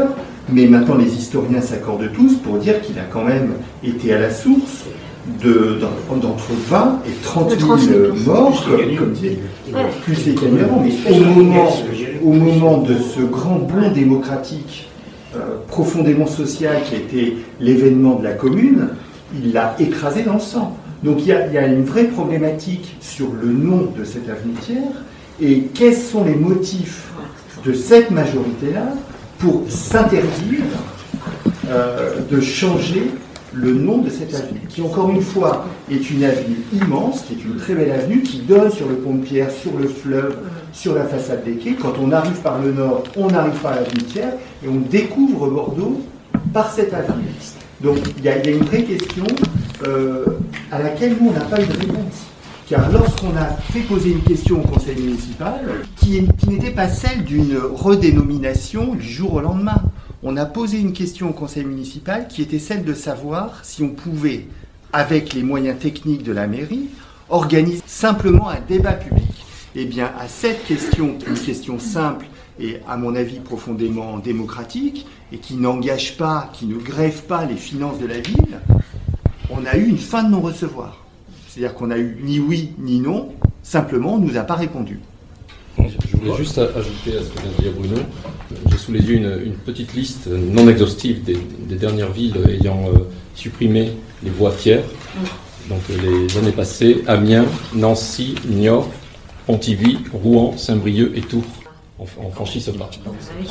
Mais maintenant, les historiens s'accordent tous pour dire qu'il a quand même été à la source de, d'entre vingt et trente mille morts, comme, comme dit, plus les camions, mais au moment, au moment de ce grand bond démocratique euh, profondément social qui a été l'événement de la Commune, il l'a écrasé dans le sang. Donc il y, a, il y a une vraie problématique sur le nom de cette avenue-tière et quels sont les motifs de cette majorité-là pour s'interdire euh, de changer le nom de cette avenue, qui encore une fois est une avenue immense, qui est une très belle avenue, qui donne sur le pont de Pierre, sur le fleuve, sur la façade des quais. Quand on arrive par le nord, on arrive par l'avenue Thiers et on découvre Bordeaux par cette avenue. Donc il y, y a une vraie question euh, à laquelle nous on n'a pas eu de réponse. Car lorsqu'on a fait poser une question au conseil municipal, qui, qui n'était pas celle d'une redénomination du jour au lendemain, on a posé une question au conseil municipal qui était celle de savoir si on pouvait, avec les moyens techniques de la mairie, organiser simplement un débat public. Eh bien, à cette question, qui est une question simple et à mon avis profondément démocratique, et qui n'engage pas, qui ne grève pas les finances de la ville, on a eu une fin de non-recevoir. C'est-à-dire qu'on a eu ni oui ni non, simplement on ne nous a pas répondu. Je voulais juste ajouter à ce que vient de dire Bruno. J'ai sous les yeux une, une petite liste non exhaustive des, des dernières villes ayant euh, supprimé les voies tiers. Donc les années passées, Amiens, Nancy, Niort, Pontivy, Rouen, Saint-Brieuc et Tours ont, ont franchi ce pas.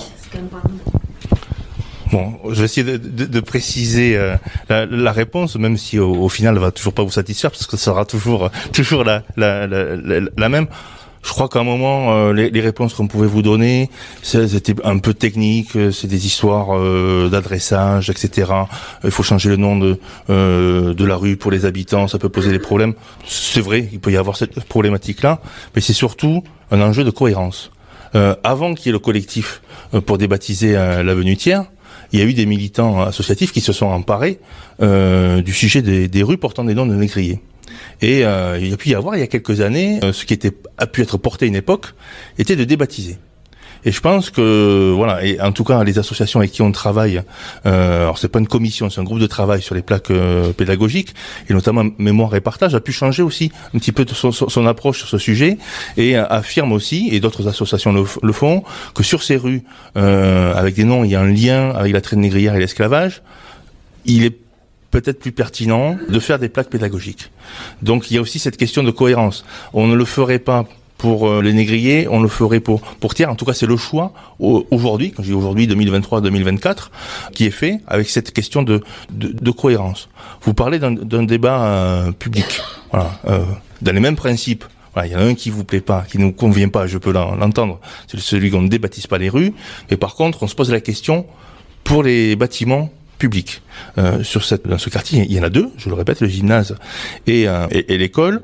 Bon, je vais essayer de, de, de préciser euh, la, la réponse, même si au, au final elle va toujours pas vous satisfaire, parce que ça sera toujours toujours la, la, la, la, la même. Je crois qu'à un moment, euh, les, les réponses qu'on pouvait vous donner, c'était un peu technique, c'est des histoires euh, d'adressage, et cetera. Il faut changer le nom de euh, de la rue pour les habitants, ça peut poser des problèmes. C'est vrai, il peut y avoir cette problématique-là, mais c'est surtout un enjeu de cohérence. Euh, avant qu'il y ait le collectif euh, pour débaptiser euh, l'avenue Thiers, il y a eu des militants associatifs qui se sont emparés euh, du sujet des, des rues portant des noms de négriers. Et euh, il y a pu y avoir, il y a quelques années, euh, ce qui était, a pu être porté à une époque, était de débaptiser. Et je pense que, voilà, et en tout cas, les associations avec qui on travaille, euh, alors c'est pas une commission, c'est un groupe de travail sur les plaques euh, pédagogiques, et notamment Mémoire et Partage a pu changer aussi un petit peu son, son, son approche sur ce sujet, et euh, affirme aussi, et d'autres associations le, le font, que sur ces rues, euh, avec des noms, il y a un lien avec la traite négrière et l'esclavage, il est peut-être plus pertinent de faire des plaques pédagogiques. Donc il y a aussi cette question de cohérence. On ne le ferait pas pour euh, les négriers, on le ferait pour pour Thiers. En tout cas, c'est le choix au, aujourd'hui, quand je dis aujourd'hui, deux mille vingt-trois deux mille vingt-quatre, qui est fait avec cette question de de, de cohérence. Vous parlez d'un, d'un débat euh, public, voilà, euh, dans les mêmes principes. Voilà, il y en a un qui vous plaît pas, qui ne vous convient pas, je peux l'entendre. C'est celui qu'on ne débaptise pas les rues, mais par contre, on se pose la question pour les bâtiments public. Euh, sur cette, dans ce quartier, il y en a deux, je le répète, le gymnase et, euh, et, et l'école.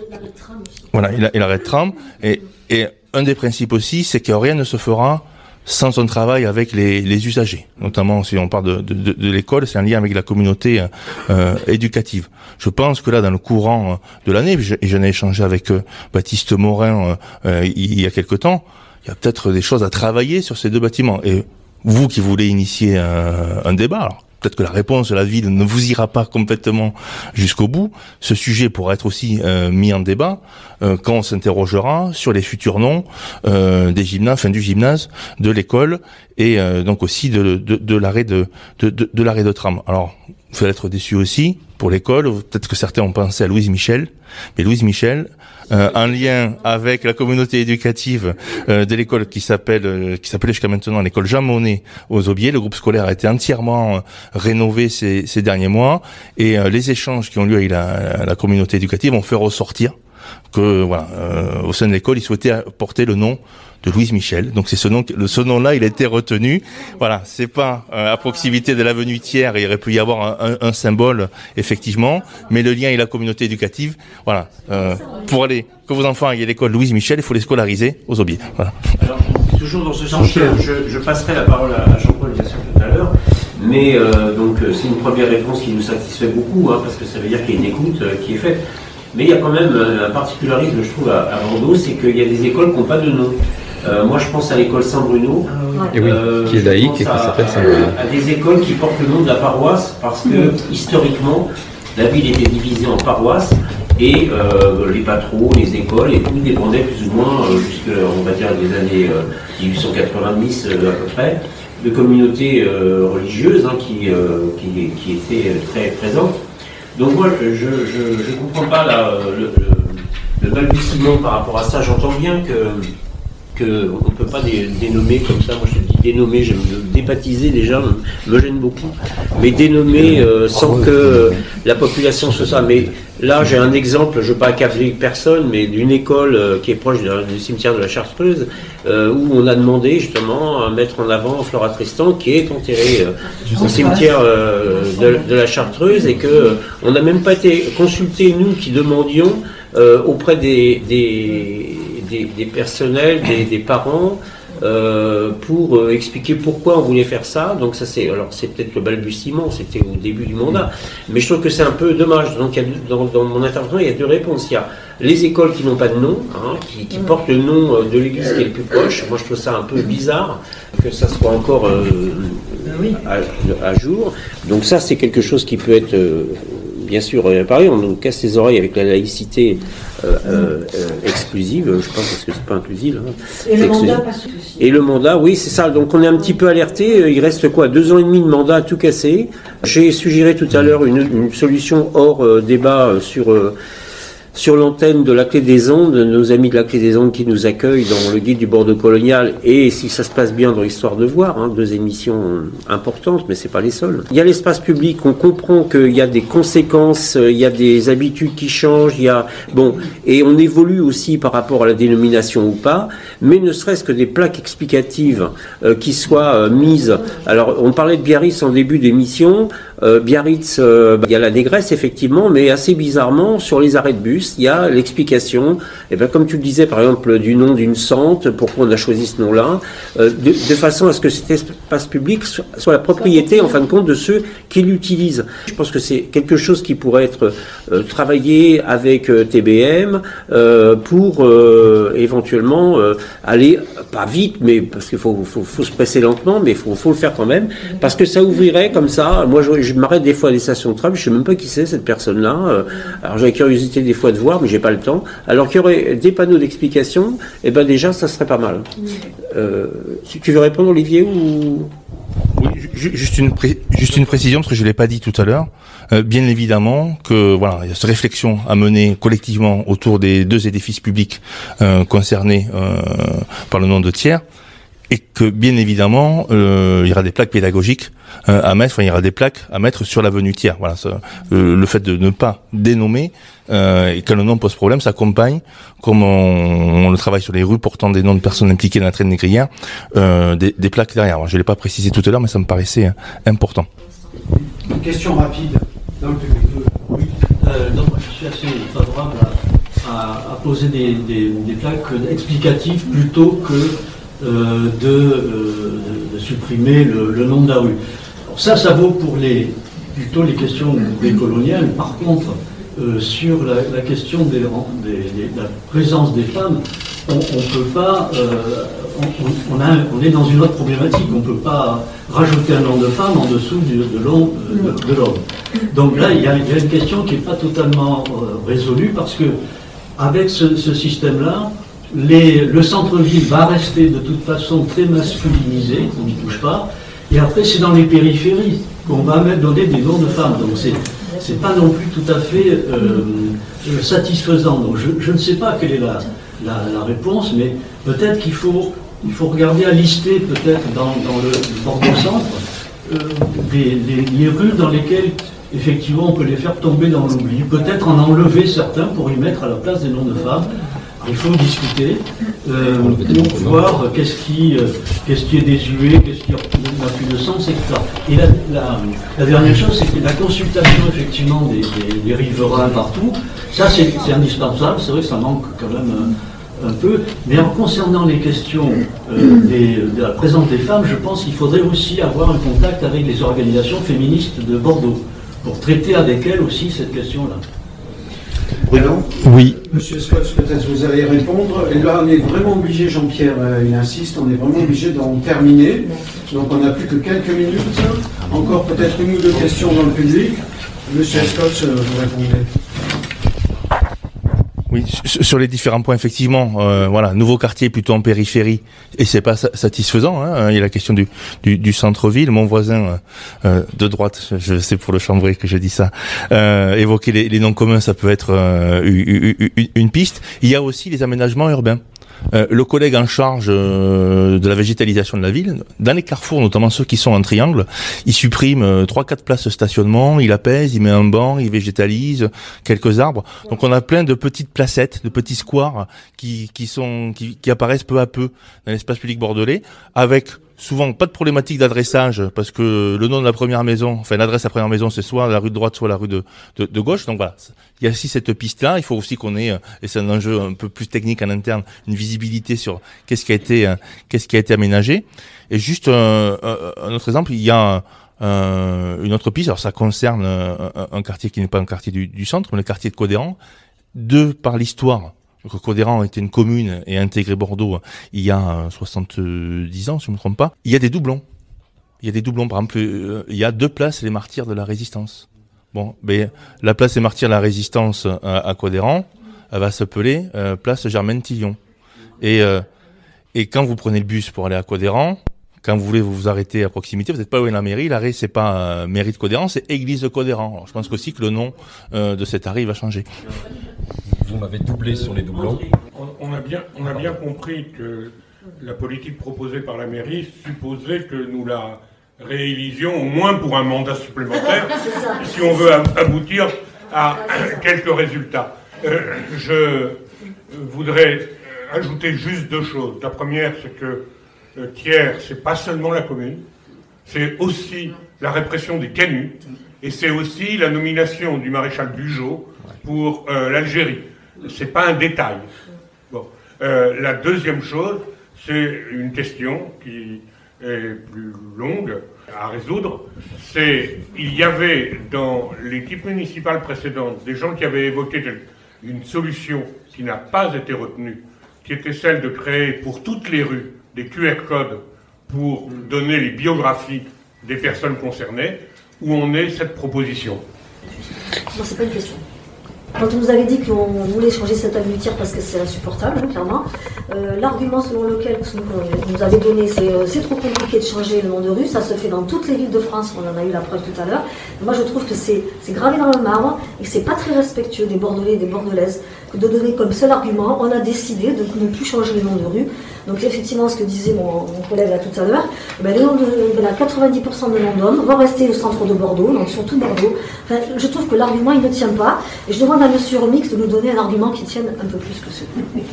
Voilà, et, la, et l'arrêt de tram. Et, et un des principes aussi, c'est que rien ne se fera sans un travail avec les, les usagers. Notamment, si on parle de, de, de, de l'école, c'est un lien avec la communauté euh, éducative. Je pense que là, dans le courant de l'année, et j'en ai échangé avec euh, Baptiste Morin euh, il y a quelque temps, il y a peut-être des choses à travailler sur ces deux bâtiments. Et vous qui voulez initier un, un débat, alors peut-être que la réponse de la ville ne vous ira pas complètement jusqu'au bout. Ce sujet pourra être aussi euh, mis en débat euh, quand on s'interrogera sur les futurs noms euh, des gymnases, enfin du gymnase, de l'école et euh, donc aussi de, de, de l'arrêt de, de, de, de l'arrêt de tram. Alors, vous allez être déçus aussi pour l'école. Peut-être que certains ont pensé à Louise Michel, mais Louise Michel, euh, en lien avec la communauté éducative euh, de l'école qui s'appelle, euh, qui s'appelait jusqu'à maintenant l'école Jean Monnet aux Aubiers. Le groupe scolaire a été entièrement euh, rénové ces, ces derniers mois, et euh, les échanges qui ont lieu avec la, la communauté éducative ont fait ressortir que, voilà, euh, au sein de l'école, ils souhaitaient porter le nom de Louise Michel. Donc c'est ce nom, le ce nom-là, il a été retenu. Voilà, c'est pas euh, à proximité de l'avenue Thiers, il aurait pu y avoir un, un, un symbole effectivement, mais le lien et la communauté éducative, voilà, euh, pour aller que vos enfants aillent à l'école Louise Michel, il faut les scolariser aux Aubiers. Voilà. Alors, toujours dans ce sens, je, je passerai la parole à Jean-Paul bien sûr tout à l'heure, mais euh, donc c'est une première réponse qui nous satisfait beaucoup, hein, parce que ça veut dire qu'il y a une écoute euh, qui est faite. Mais il y a quand même un particularisme, je trouve, à, à Bordeaux, c'est qu'il y a des écoles qui n'ont pas de nom. Euh, moi, je pense à l'école Saint-Bruno. Et oui, euh, qui est laïque et qui à, s'appelle Saint-Bruno. À, à des écoles qui portent le nom de la paroisse parce que, historiquement, la ville était divisée en paroisses et euh, les patrons, les écoles et tout dépendaient plus ou moins, euh, jusqu'à, on va dire, les années euh, dix-huit cent quatre-vingt-dix euh, à peu près, de communautés euh, religieuses hein, qui, euh, qui, qui étaient très présentes. Donc moi, je ne comprends pas la, le, le, le balbutiement par rapport à ça. J'entends bien que qu'on ne peut pas dé, dénommer comme ça. Moi, je te dis dénommer, j'aime débaptiser déjà, me, me gêne beaucoup. Mais dénommer euh, sans que euh, la population se soit... Mais là, j'ai un exemple, je ne veux pas accabler personne, mais d'une école euh, qui est proche du, du cimetière de la Chartreuse, euh, où on a demandé justement à mettre en avant Flora Tristan, qui est enterrée euh, au cimetière euh, de, de la Chartreuse, et que euh, on n'a même pas été consultés, nous, qui demandions euh, auprès des... des Des, des personnels, des, des parents, euh, pour euh, expliquer pourquoi on voulait faire ça. Donc ça c'est, alors c'est peut-être le balbutiement, c'était au début du mandat, mais je trouve que c'est un peu dommage. Donc il y a, dans, dans mon intervention, il y a deux réponses. Il y a les écoles qui n'ont pas de nom, hein, qui, qui portent le nom de l'église qui est le plus proche. Moi je trouve ça un peu bizarre que ça soit encore euh, à, à jour. Donc ça c'est quelque chose qui peut être euh, bien sûr réparé. On nous casse les oreilles avec la laïcité euh, euh, euh, exclusive, je pense, parce que c'est pas inclusive. Hein. Et le mandat, pas aussi. Et le mandat, oui, c'est ça. Donc on est un petit peu alerté. Il reste quoi, deux ans et demi de mandat à tout casser. J'ai suggéré tout à l'heure une, une solution hors euh, débat sur euh, sur l'antenne de la Clé des Ondes, nos amis de la Clé des Ondes qui nous accueillent dans le guide du Bordeaux colonial, et si ça se passe bien dans l'Histoire de voir, hein, deux émissions importantes, mais c'est pas les seules. Il y a l'espace public, on comprend qu'il y a des conséquences, il y a des habitudes qui changent, il y a, bon, et on évolue aussi par rapport à la dénomination ou pas, mais ne serait-ce que des plaques explicatives euh, qui soient euh, mises. Alors, on parlait de Biarritz en début d'émission. Euh, Biarritz, euh, bah, il y a la négresse effectivement, mais assez bizarrement, sur les arrêts de bus, il y a l'explication, et ben, comme tu le disais par exemple, du nom d'une sante, pourquoi on a choisi ce nom-là, euh, de, de façon à ce que cet espace public soit, soit la propriété, en fin de compte, de ceux qui l'utilisent. Je pense que c'est quelque chose qui pourrait être euh, travaillé avec euh, T B M euh, pour euh, éventuellement euh, aller, pas vite, mais parce qu'il faut, faut, faut se presser lentement, mais il faut, faut le faire quand même, parce que ça ouvrirait comme ça. Moi, je, je m'arrête des fois à des stations de tram, je ne sais même pas qui c'est cette personne-là. Euh, alors j'ai la curiosité des fois de voir, mais j'ai pas le temps. Alors qu'il y aurait des panneaux d'explication, et ben déjà ça serait pas mal. Euh, si tu veux répondre, Olivier, ou... Oui, juste une, pré- juste une précision, parce que je l'ai pas dit tout à l'heure. Euh, bien évidemment que voilà, il y a cette réflexion à mener collectivement autour des deux édifices publics euh, concernés euh, par le nom de tiers, et que bien évidemment euh, il y aura des plaques pédagogiques euh, à mettre, enfin il y aura des plaques à mettre sur l'avenue Thiers. Voilà, ça, euh, le fait de ne pas dénommer euh, et que le nom pose problème s'accompagne, comme on, on le travaille sur les rues portant des noms de personnes impliquées dans la traite négrière, euh, des, des plaques derrière. Alors, je l'ai pas précisé tout à l'heure, mais ça me paraissait hein, important. Une question rapide dans le public. Oui, euh, donc moi je suis assez favorable à, à, à poser des, des, des plaques explicatives plutôt que euh, de, euh, de supprimer le, le nom de la rue. Alors ça, ça vaut pour les, plutôt les questions décoloniales. Par contre, euh, sur la, la question des, des, des, de la présence des femmes, on ne peut pas... Euh, On, on, a, on est dans une autre problématique. On ne peut pas rajouter un nom de femme en dessous du, de l'homme. De, de l'homme. Donc là, il y, a, il y a une question qui n'est pas totalement euh, résolue parce que avec ce, ce système-là, les, le centre-ville va rester de toute façon très masculinisé, on n'y touche pas. Et après, c'est dans les périphéries qu'on va même donner des noms de femmes. Donc c'est c'est pas non plus tout à fait euh, satisfaisant. Donc je, je ne sais pas quelle est la, la, la réponse, mais peut-être qu'il faut Il faut regarder à lister peut-être dans, dans le Bordeaux-Centre euh, les, les, les rues dans lesquelles effectivement on peut les faire tomber dans l'oubli, peut-être en enlever certains pour y mettre à la place des noms de femmes. Il faut discuter euh, pour voir qu'est-ce qui, euh, qu'est-ce qui est désuet, qu'est-ce qui n'a plus de sens, et cetera. Et la, la, la dernière chose, c'est que la consultation effectivement des, des, des riverains partout, ça c'est, c'est indispensable, c'est vrai que ça manque quand même un, un peu, mais en concernant les questions euh, des, de la présence des femmes, je pense qu'il faudrait aussi avoir un contact avec les organisations féministes de Bordeaux, pour traiter avec elles aussi cette question-là. Bruno. Oui. Monsieur Scott, peut-être vous allez répondre. Et là, on est vraiment obligé, Jean-Pierre, euh, il insiste, on est vraiment obligé d'en terminer. Donc on n'a plus que quelques minutes. Encore peut-être une ou deux questions dans le public. Monsieur Scott, euh, vous répondez. Oui, sur les différents points, effectivement, euh, voilà, nouveau quartier plutôt en périphérie, et c'est pas satisfaisant. Hein, il y a la question du, du, du centre-ville. Mon voisin euh, de droite, je sais pour le Chambray que je dis ça, euh, évoquer les, les noms communs, ça peut être euh, une, une, une piste. Il y a aussi les aménagements urbains. Euh, le collègue en charge euh, de la végétalisation de la ville, dans les carrefours, notamment ceux qui sont en triangle, il supprime euh, trois quatre places de stationnement, il apaise, il met un banc, il végétalise quelques arbres. Donc on a plein de petites placettes, de petits squares qui qui sont qui, qui apparaissent peu à peu dans l'espace public bordelais, avec souvent pas de problématique d'adressage, parce que le nom de la première maison, enfin l'adresse de la première maison, c'est soit la rue de droite, soit la rue de, de, de gauche. Donc voilà, il y a aussi cette piste-là. Il faut aussi qu'on ait, et c'est un enjeu un peu plus technique en interne, une visibilité sur qu'est-ce qui a été, qu'est-ce qui a été aménagé. Et juste un, un autre exemple, il y a un, une autre piste. Alors ça concerne un, un quartier qui n'est pas un quartier du, du centre, mais le quartier de Codéran. De par l'histoire. Donc, Codéran était une commune et a intégré Bordeaux il y a soixante-dix ans, si je ne me trompe pas. Il y a des doublons. Il y a des doublons. Par exemple, euh, il y a deux places les martyrs de la Résistance. Bon, ben, la place des martyrs de la Résistance à, à Codéran, elle va s'appeler euh, place Germaine Tillon. Et, euh, et quand vous prenez le bus pour aller à Codéran, quand vous voulez vous arrêter à proximité, vous n'êtes pas loin de la mairie. L'arrêt, c'est pas euh, mairie de Codéran, c'est église de Codéran. Alors, je pense aussi que le nom euh, de cet arrêt va changer. Vous m'avez doublé sur les doublons. On, on, a bien, on a bien compris que la politique proposée par la mairie supposait que nous la réalisions au moins pour un mandat supplémentaire, si on veut aboutir à quelques résultats. Euh, je voudrais ajouter juste deux choses. La première, c'est que euh, Thiers, c'est pas seulement la commune, c'est aussi la répression des canuts, et c'est aussi la nomination du maréchal Bugeaud pour euh, l'Algérie. C'est pas un détail. Bon. Euh, la deuxième chose, c'est une question qui est plus longue à résoudre. C'est, il y avait dans l'équipe municipale précédente des gens qui avaient évoqué une solution qui n'a pas été retenue, qui était celle de créer pour toutes les rues des Q R codes pour donner les biographies des personnes concernées. Où en est cette proposition? Non, c'est pas une question. Quand on nous avait dit qu'on voulait changer cette avenue Thiers parce que c'est insupportable, hein, clairement, euh, l'argument selon lequel on nous avait donné, c'est euh, c'est trop compliqué de changer le nom de rue, ça se fait dans toutes les villes de France, on en a eu la preuve tout à l'heure. Moi je trouve que c'est gravé dans le marbre et que c'est pas très respectueux des Bordelais et des Bordelaises que de donner comme seul argument, on a décidé de ne plus changer le nom de rue. Donc effectivement, ce que disait mon, mon collègue là tout à l'heure, ben, les noms de, ben, quatre-vingt-dix pour cent de noms d'hommes vont rester au centre de Bordeaux, donc surtout Bordeaux. Enfin, je trouve que l'argument il ne tient pas, et je demande à Monsieur Romix de nous donner un argument qui tienne un peu plus que celui.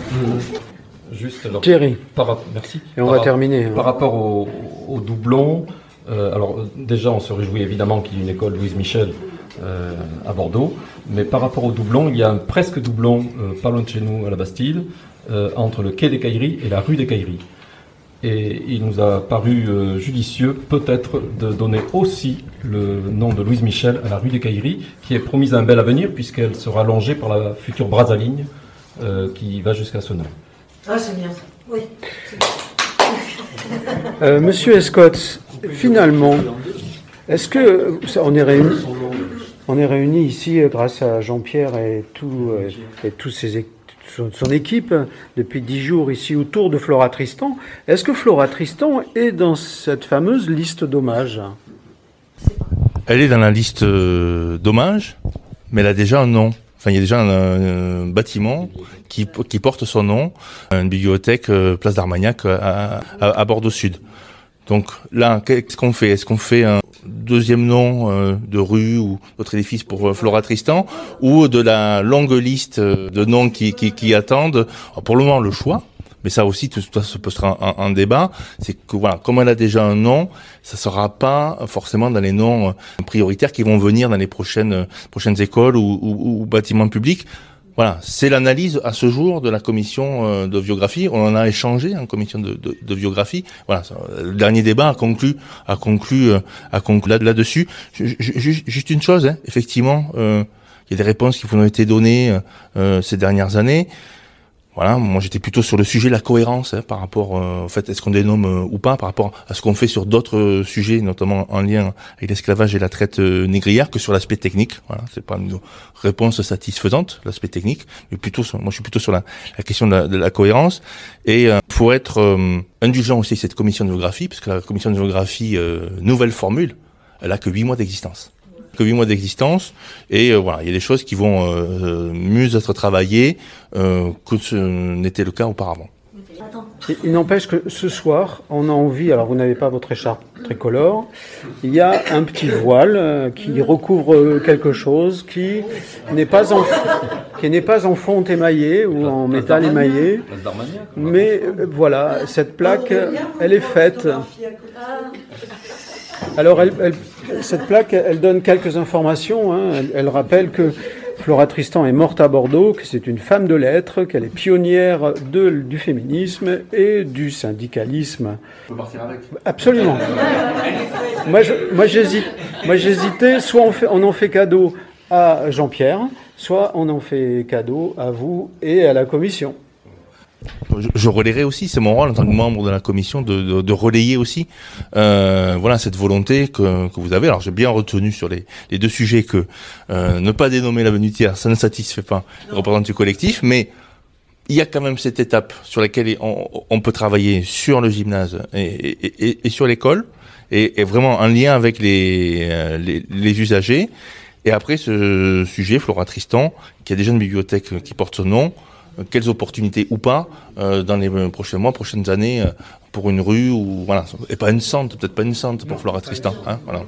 Juste alors. Thierry. Par, merci. Et on par, va terminer. Par rapport au, au doublon, euh, alors déjà on se réjouit évidemment qu'il y ait une école Louise Michel euh, à Bordeaux, mais par rapport au doublon, il y a un presque doublon euh, pas loin de chez nous à la Bastide, euh, entre le quai des Cailleries et la rue des Cailleries. Et il nous a paru euh, judicieux peut-être de donner aussi le nom de Louise Michel à la rue des Cailleries, qui est promise à un bel avenir puisqu'elle sera longée par la future Brazaligne euh, qui va jusqu'à ce nom. Ah, c'est bien ça. Oui. Euh, Monsieur Escott, finalement, est-ce que on est réunis, on est réunis ici grâce à Jean-Pierre et tout euh, et tous ses son, son équipe depuis dix jours ici autour de Flora Tristan. Est-ce que Flora Tristan est dans cette fameuse liste d'hommages? Elle est dans la liste euh, d'hommages, mais elle a déjà un nom. Enfin, il y a déjà un, un bâtiment qui, qui porte son nom, une bibliothèque euh, place d'Armagnac à, à, à Bordeaux Sud. Donc là, qu'est-ce qu'on fait? Est-ce qu'on fait un deuxième nom euh, de rue ou d'autres édifices pour euh, Flora Tristan, ou de la longue liste de noms qui, qui, qui attendent? Alors, pour le moment, le choix, mais ça aussi, tout ça se posera en, en débat, c'est que voilà, comme elle a déjà un nom, ça sera pas forcément dans les noms prioritaires qui vont venir dans les prochaines prochaines écoles ou, ou, ou bâtiments publics. Voilà, c'est l'analyse à ce jour de la commission de biographie. On en a échangé en commission de, de, de biographie. Voilà, le dernier débat a conclu, a conclu, a conclu là, là-dessus. Juste une chose, hein, effectivement, euh, il y a des réponses qui vous ont été données euh, ces dernières années. Voilà, moi j'étais plutôt sur le sujet de la cohérence hein, par rapport euh, au fait est-ce qu'on dénomme euh, ou pas par rapport à ce qu'on fait sur d'autres euh, sujets, notamment en lien avec l'esclavage et la traite euh, négrière, que sur l'aspect technique. Voilà, c'est pas une réponse satisfaisante l'aspect technique, mais plutôt sur, moi je suis plutôt sur la, la question de la, de la cohérence. Et euh, pour être euh, indulgent aussi cette commission de géographie, parce que la commission de géographie euh, nouvelle formule, elle a que huit mois d'existence. que huit mois d'existence et euh, voilà, il y a des choses qui vont euh, mieux être travaillées euh, que ce n'était le cas auparavant. Il n'empêche que ce soir, on a envie, alors vous n'avez pas votre écharpe tricolore, il y a un petit voile euh, qui recouvre quelque chose qui n'est pas en, qui n'est pas en fonte émaillée ou en métal émaillé, mais euh, voilà, cette plaque, elle est faite. Alors, elle, elle, cette plaque, elle donne quelques informations. Hein. Elle, elle rappelle que Flora Tristan est morte à Bordeaux, que c'est une femme de lettres, qu'elle est pionnière de, du féminisme et du syndicalisme. On peut partir avec. Absolument. moi, je, moi, j'hésite, moi, j'hésitais, soit on, fait, on en fait cadeau à Jean-Pierre, soit on en fait cadeau à vous et à la commission. Je, je relayerai aussi, c'est mon rôle en tant que membre de la commission de, de, de relayer aussi euh, voilà cette volonté que, que vous avez. Alors j'ai bien retenu sur les, les deux sujets que euh, ne pas dénommer l'avenue Thiers, ça ne satisfait pas les représentants du collectif, mais il y a quand même cette étape sur laquelle on, on peut travailler sur le gymnase et, et, et, et sur l'école, et, et vraiment en lien avec les, les, les usagers. Et après ce sujet, Flora Tristan, qui a déjà une bibliothèque qui porte son nom, quelles opportunités ou pas euh, dans les prochains mois, prochaines années euh, pour une rue ou voilà, et pas une centre, peut-être pas une centre pour Flora Tristan, hein, voilà.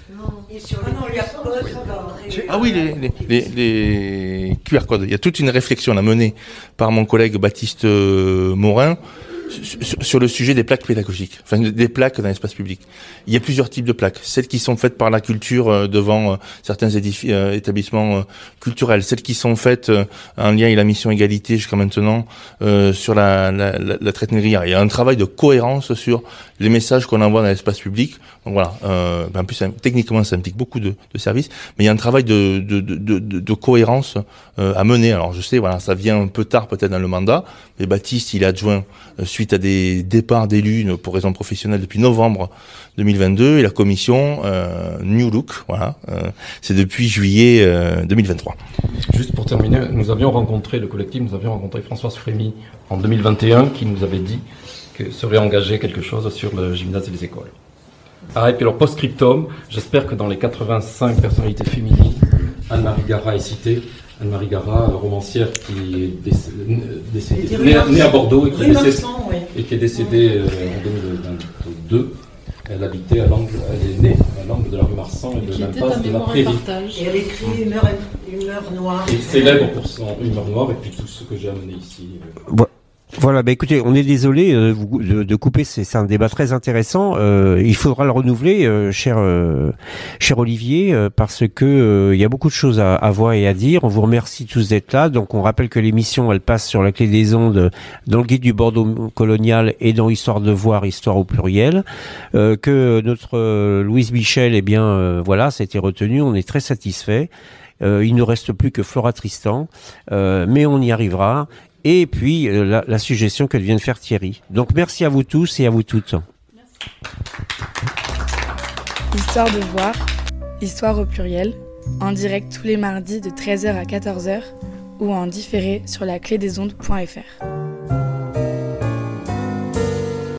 Ah oui, les, les, les, les Q R codes. Il y a toute une réflexion à mener par mon collègue Baptiste euh, Morin sur, sur le sujet des plaques pédagogiques, enfin des plaques dans l'espace public. Il y a plusieurs types de plaques. Celles qui sont faites par la culture euh, devant euh, certains édifi- euh, établissements euh, culturels, celles qui sont faites euh, en lien avec la mission égalité jusqu'à maintenant euh, sur la, la, la, la traite négrière. Il y a un travail de cohérence sur les messages qu'on envoie dans l'espace public. Donc voilà. Euh, ben en plus, ça, techniquement, ça implique beaucoup de, de services, mais il y a un travail de, de, de, de, de cohérence euh, à mener. Alors je sais, voilà, ça vient un peu tard peut-être dans le mandat, mais Baptiste, il est adjoint euh, suite à des départs d'élus pour raisons professionnelles depuis novembre deux mille vingt-deux, et la commission euh, New Look, voilà, euh, c'est depuis juillet euh, deux mille vingt-trois. Juste pour terminer, nous avions rencontré, le collectif, nous avions rencontré Françoise Frémy en deux mille vingt et un, qui nous avait dit que serait engagé quelque chose sur le gymnase et les écoles. Ah, et puis alors post-scriptum, j'espère que dans les quatre-vingt-cinq personnalités féminines, Anne-Marie Gara est citée. Anne-Marie Gara, romancière qui est décédée, décédée née, née à Bordeaux et qui, est décédée, oui. et qui est décédée euh, en deux mille vingt-deux. Elle habitait à l'angle, elle est née à l'angle de la rue Marsan et de l'impasse de la Prairie. Et elle écrit Humeur, humeur noire. Et célèbre pour son Humeur noire et puis tout ce que j'ai amené ici. Bon. Voilà, bah écoutez, on est désolé euh, de, de couper, c'est, c'est un débat très intéressant. Euh, il faudra le renouveler, euh, cher, euh, cher Olivier, euh, parce que euh, il y a beaucoup de choses à, à voir et à dire. On vous remercie tous d'être là. Donc, on rappelle que l'émission, elle passe sur la clé des ondes dans le guide du Bordeaux colonial et dans Histoire de voir, Histoire au pluriel. Euh, que notre euh, Louise Michel, eh bien, euh, voilà, ça a été retenu. On est très satisfait. Euh, il ne reste plus que Flora Tristan, euh, mais on y arrivera. Et puis euh, la, la suggestion que vient de faire Thierry. Donc merci à vous tous et à vous toutes. Merci. Histoire de voir, Histoire au pluriel, en direct tous les mardis de treize heures à quatorze heures ou en différé sur la clé des ondes point f r.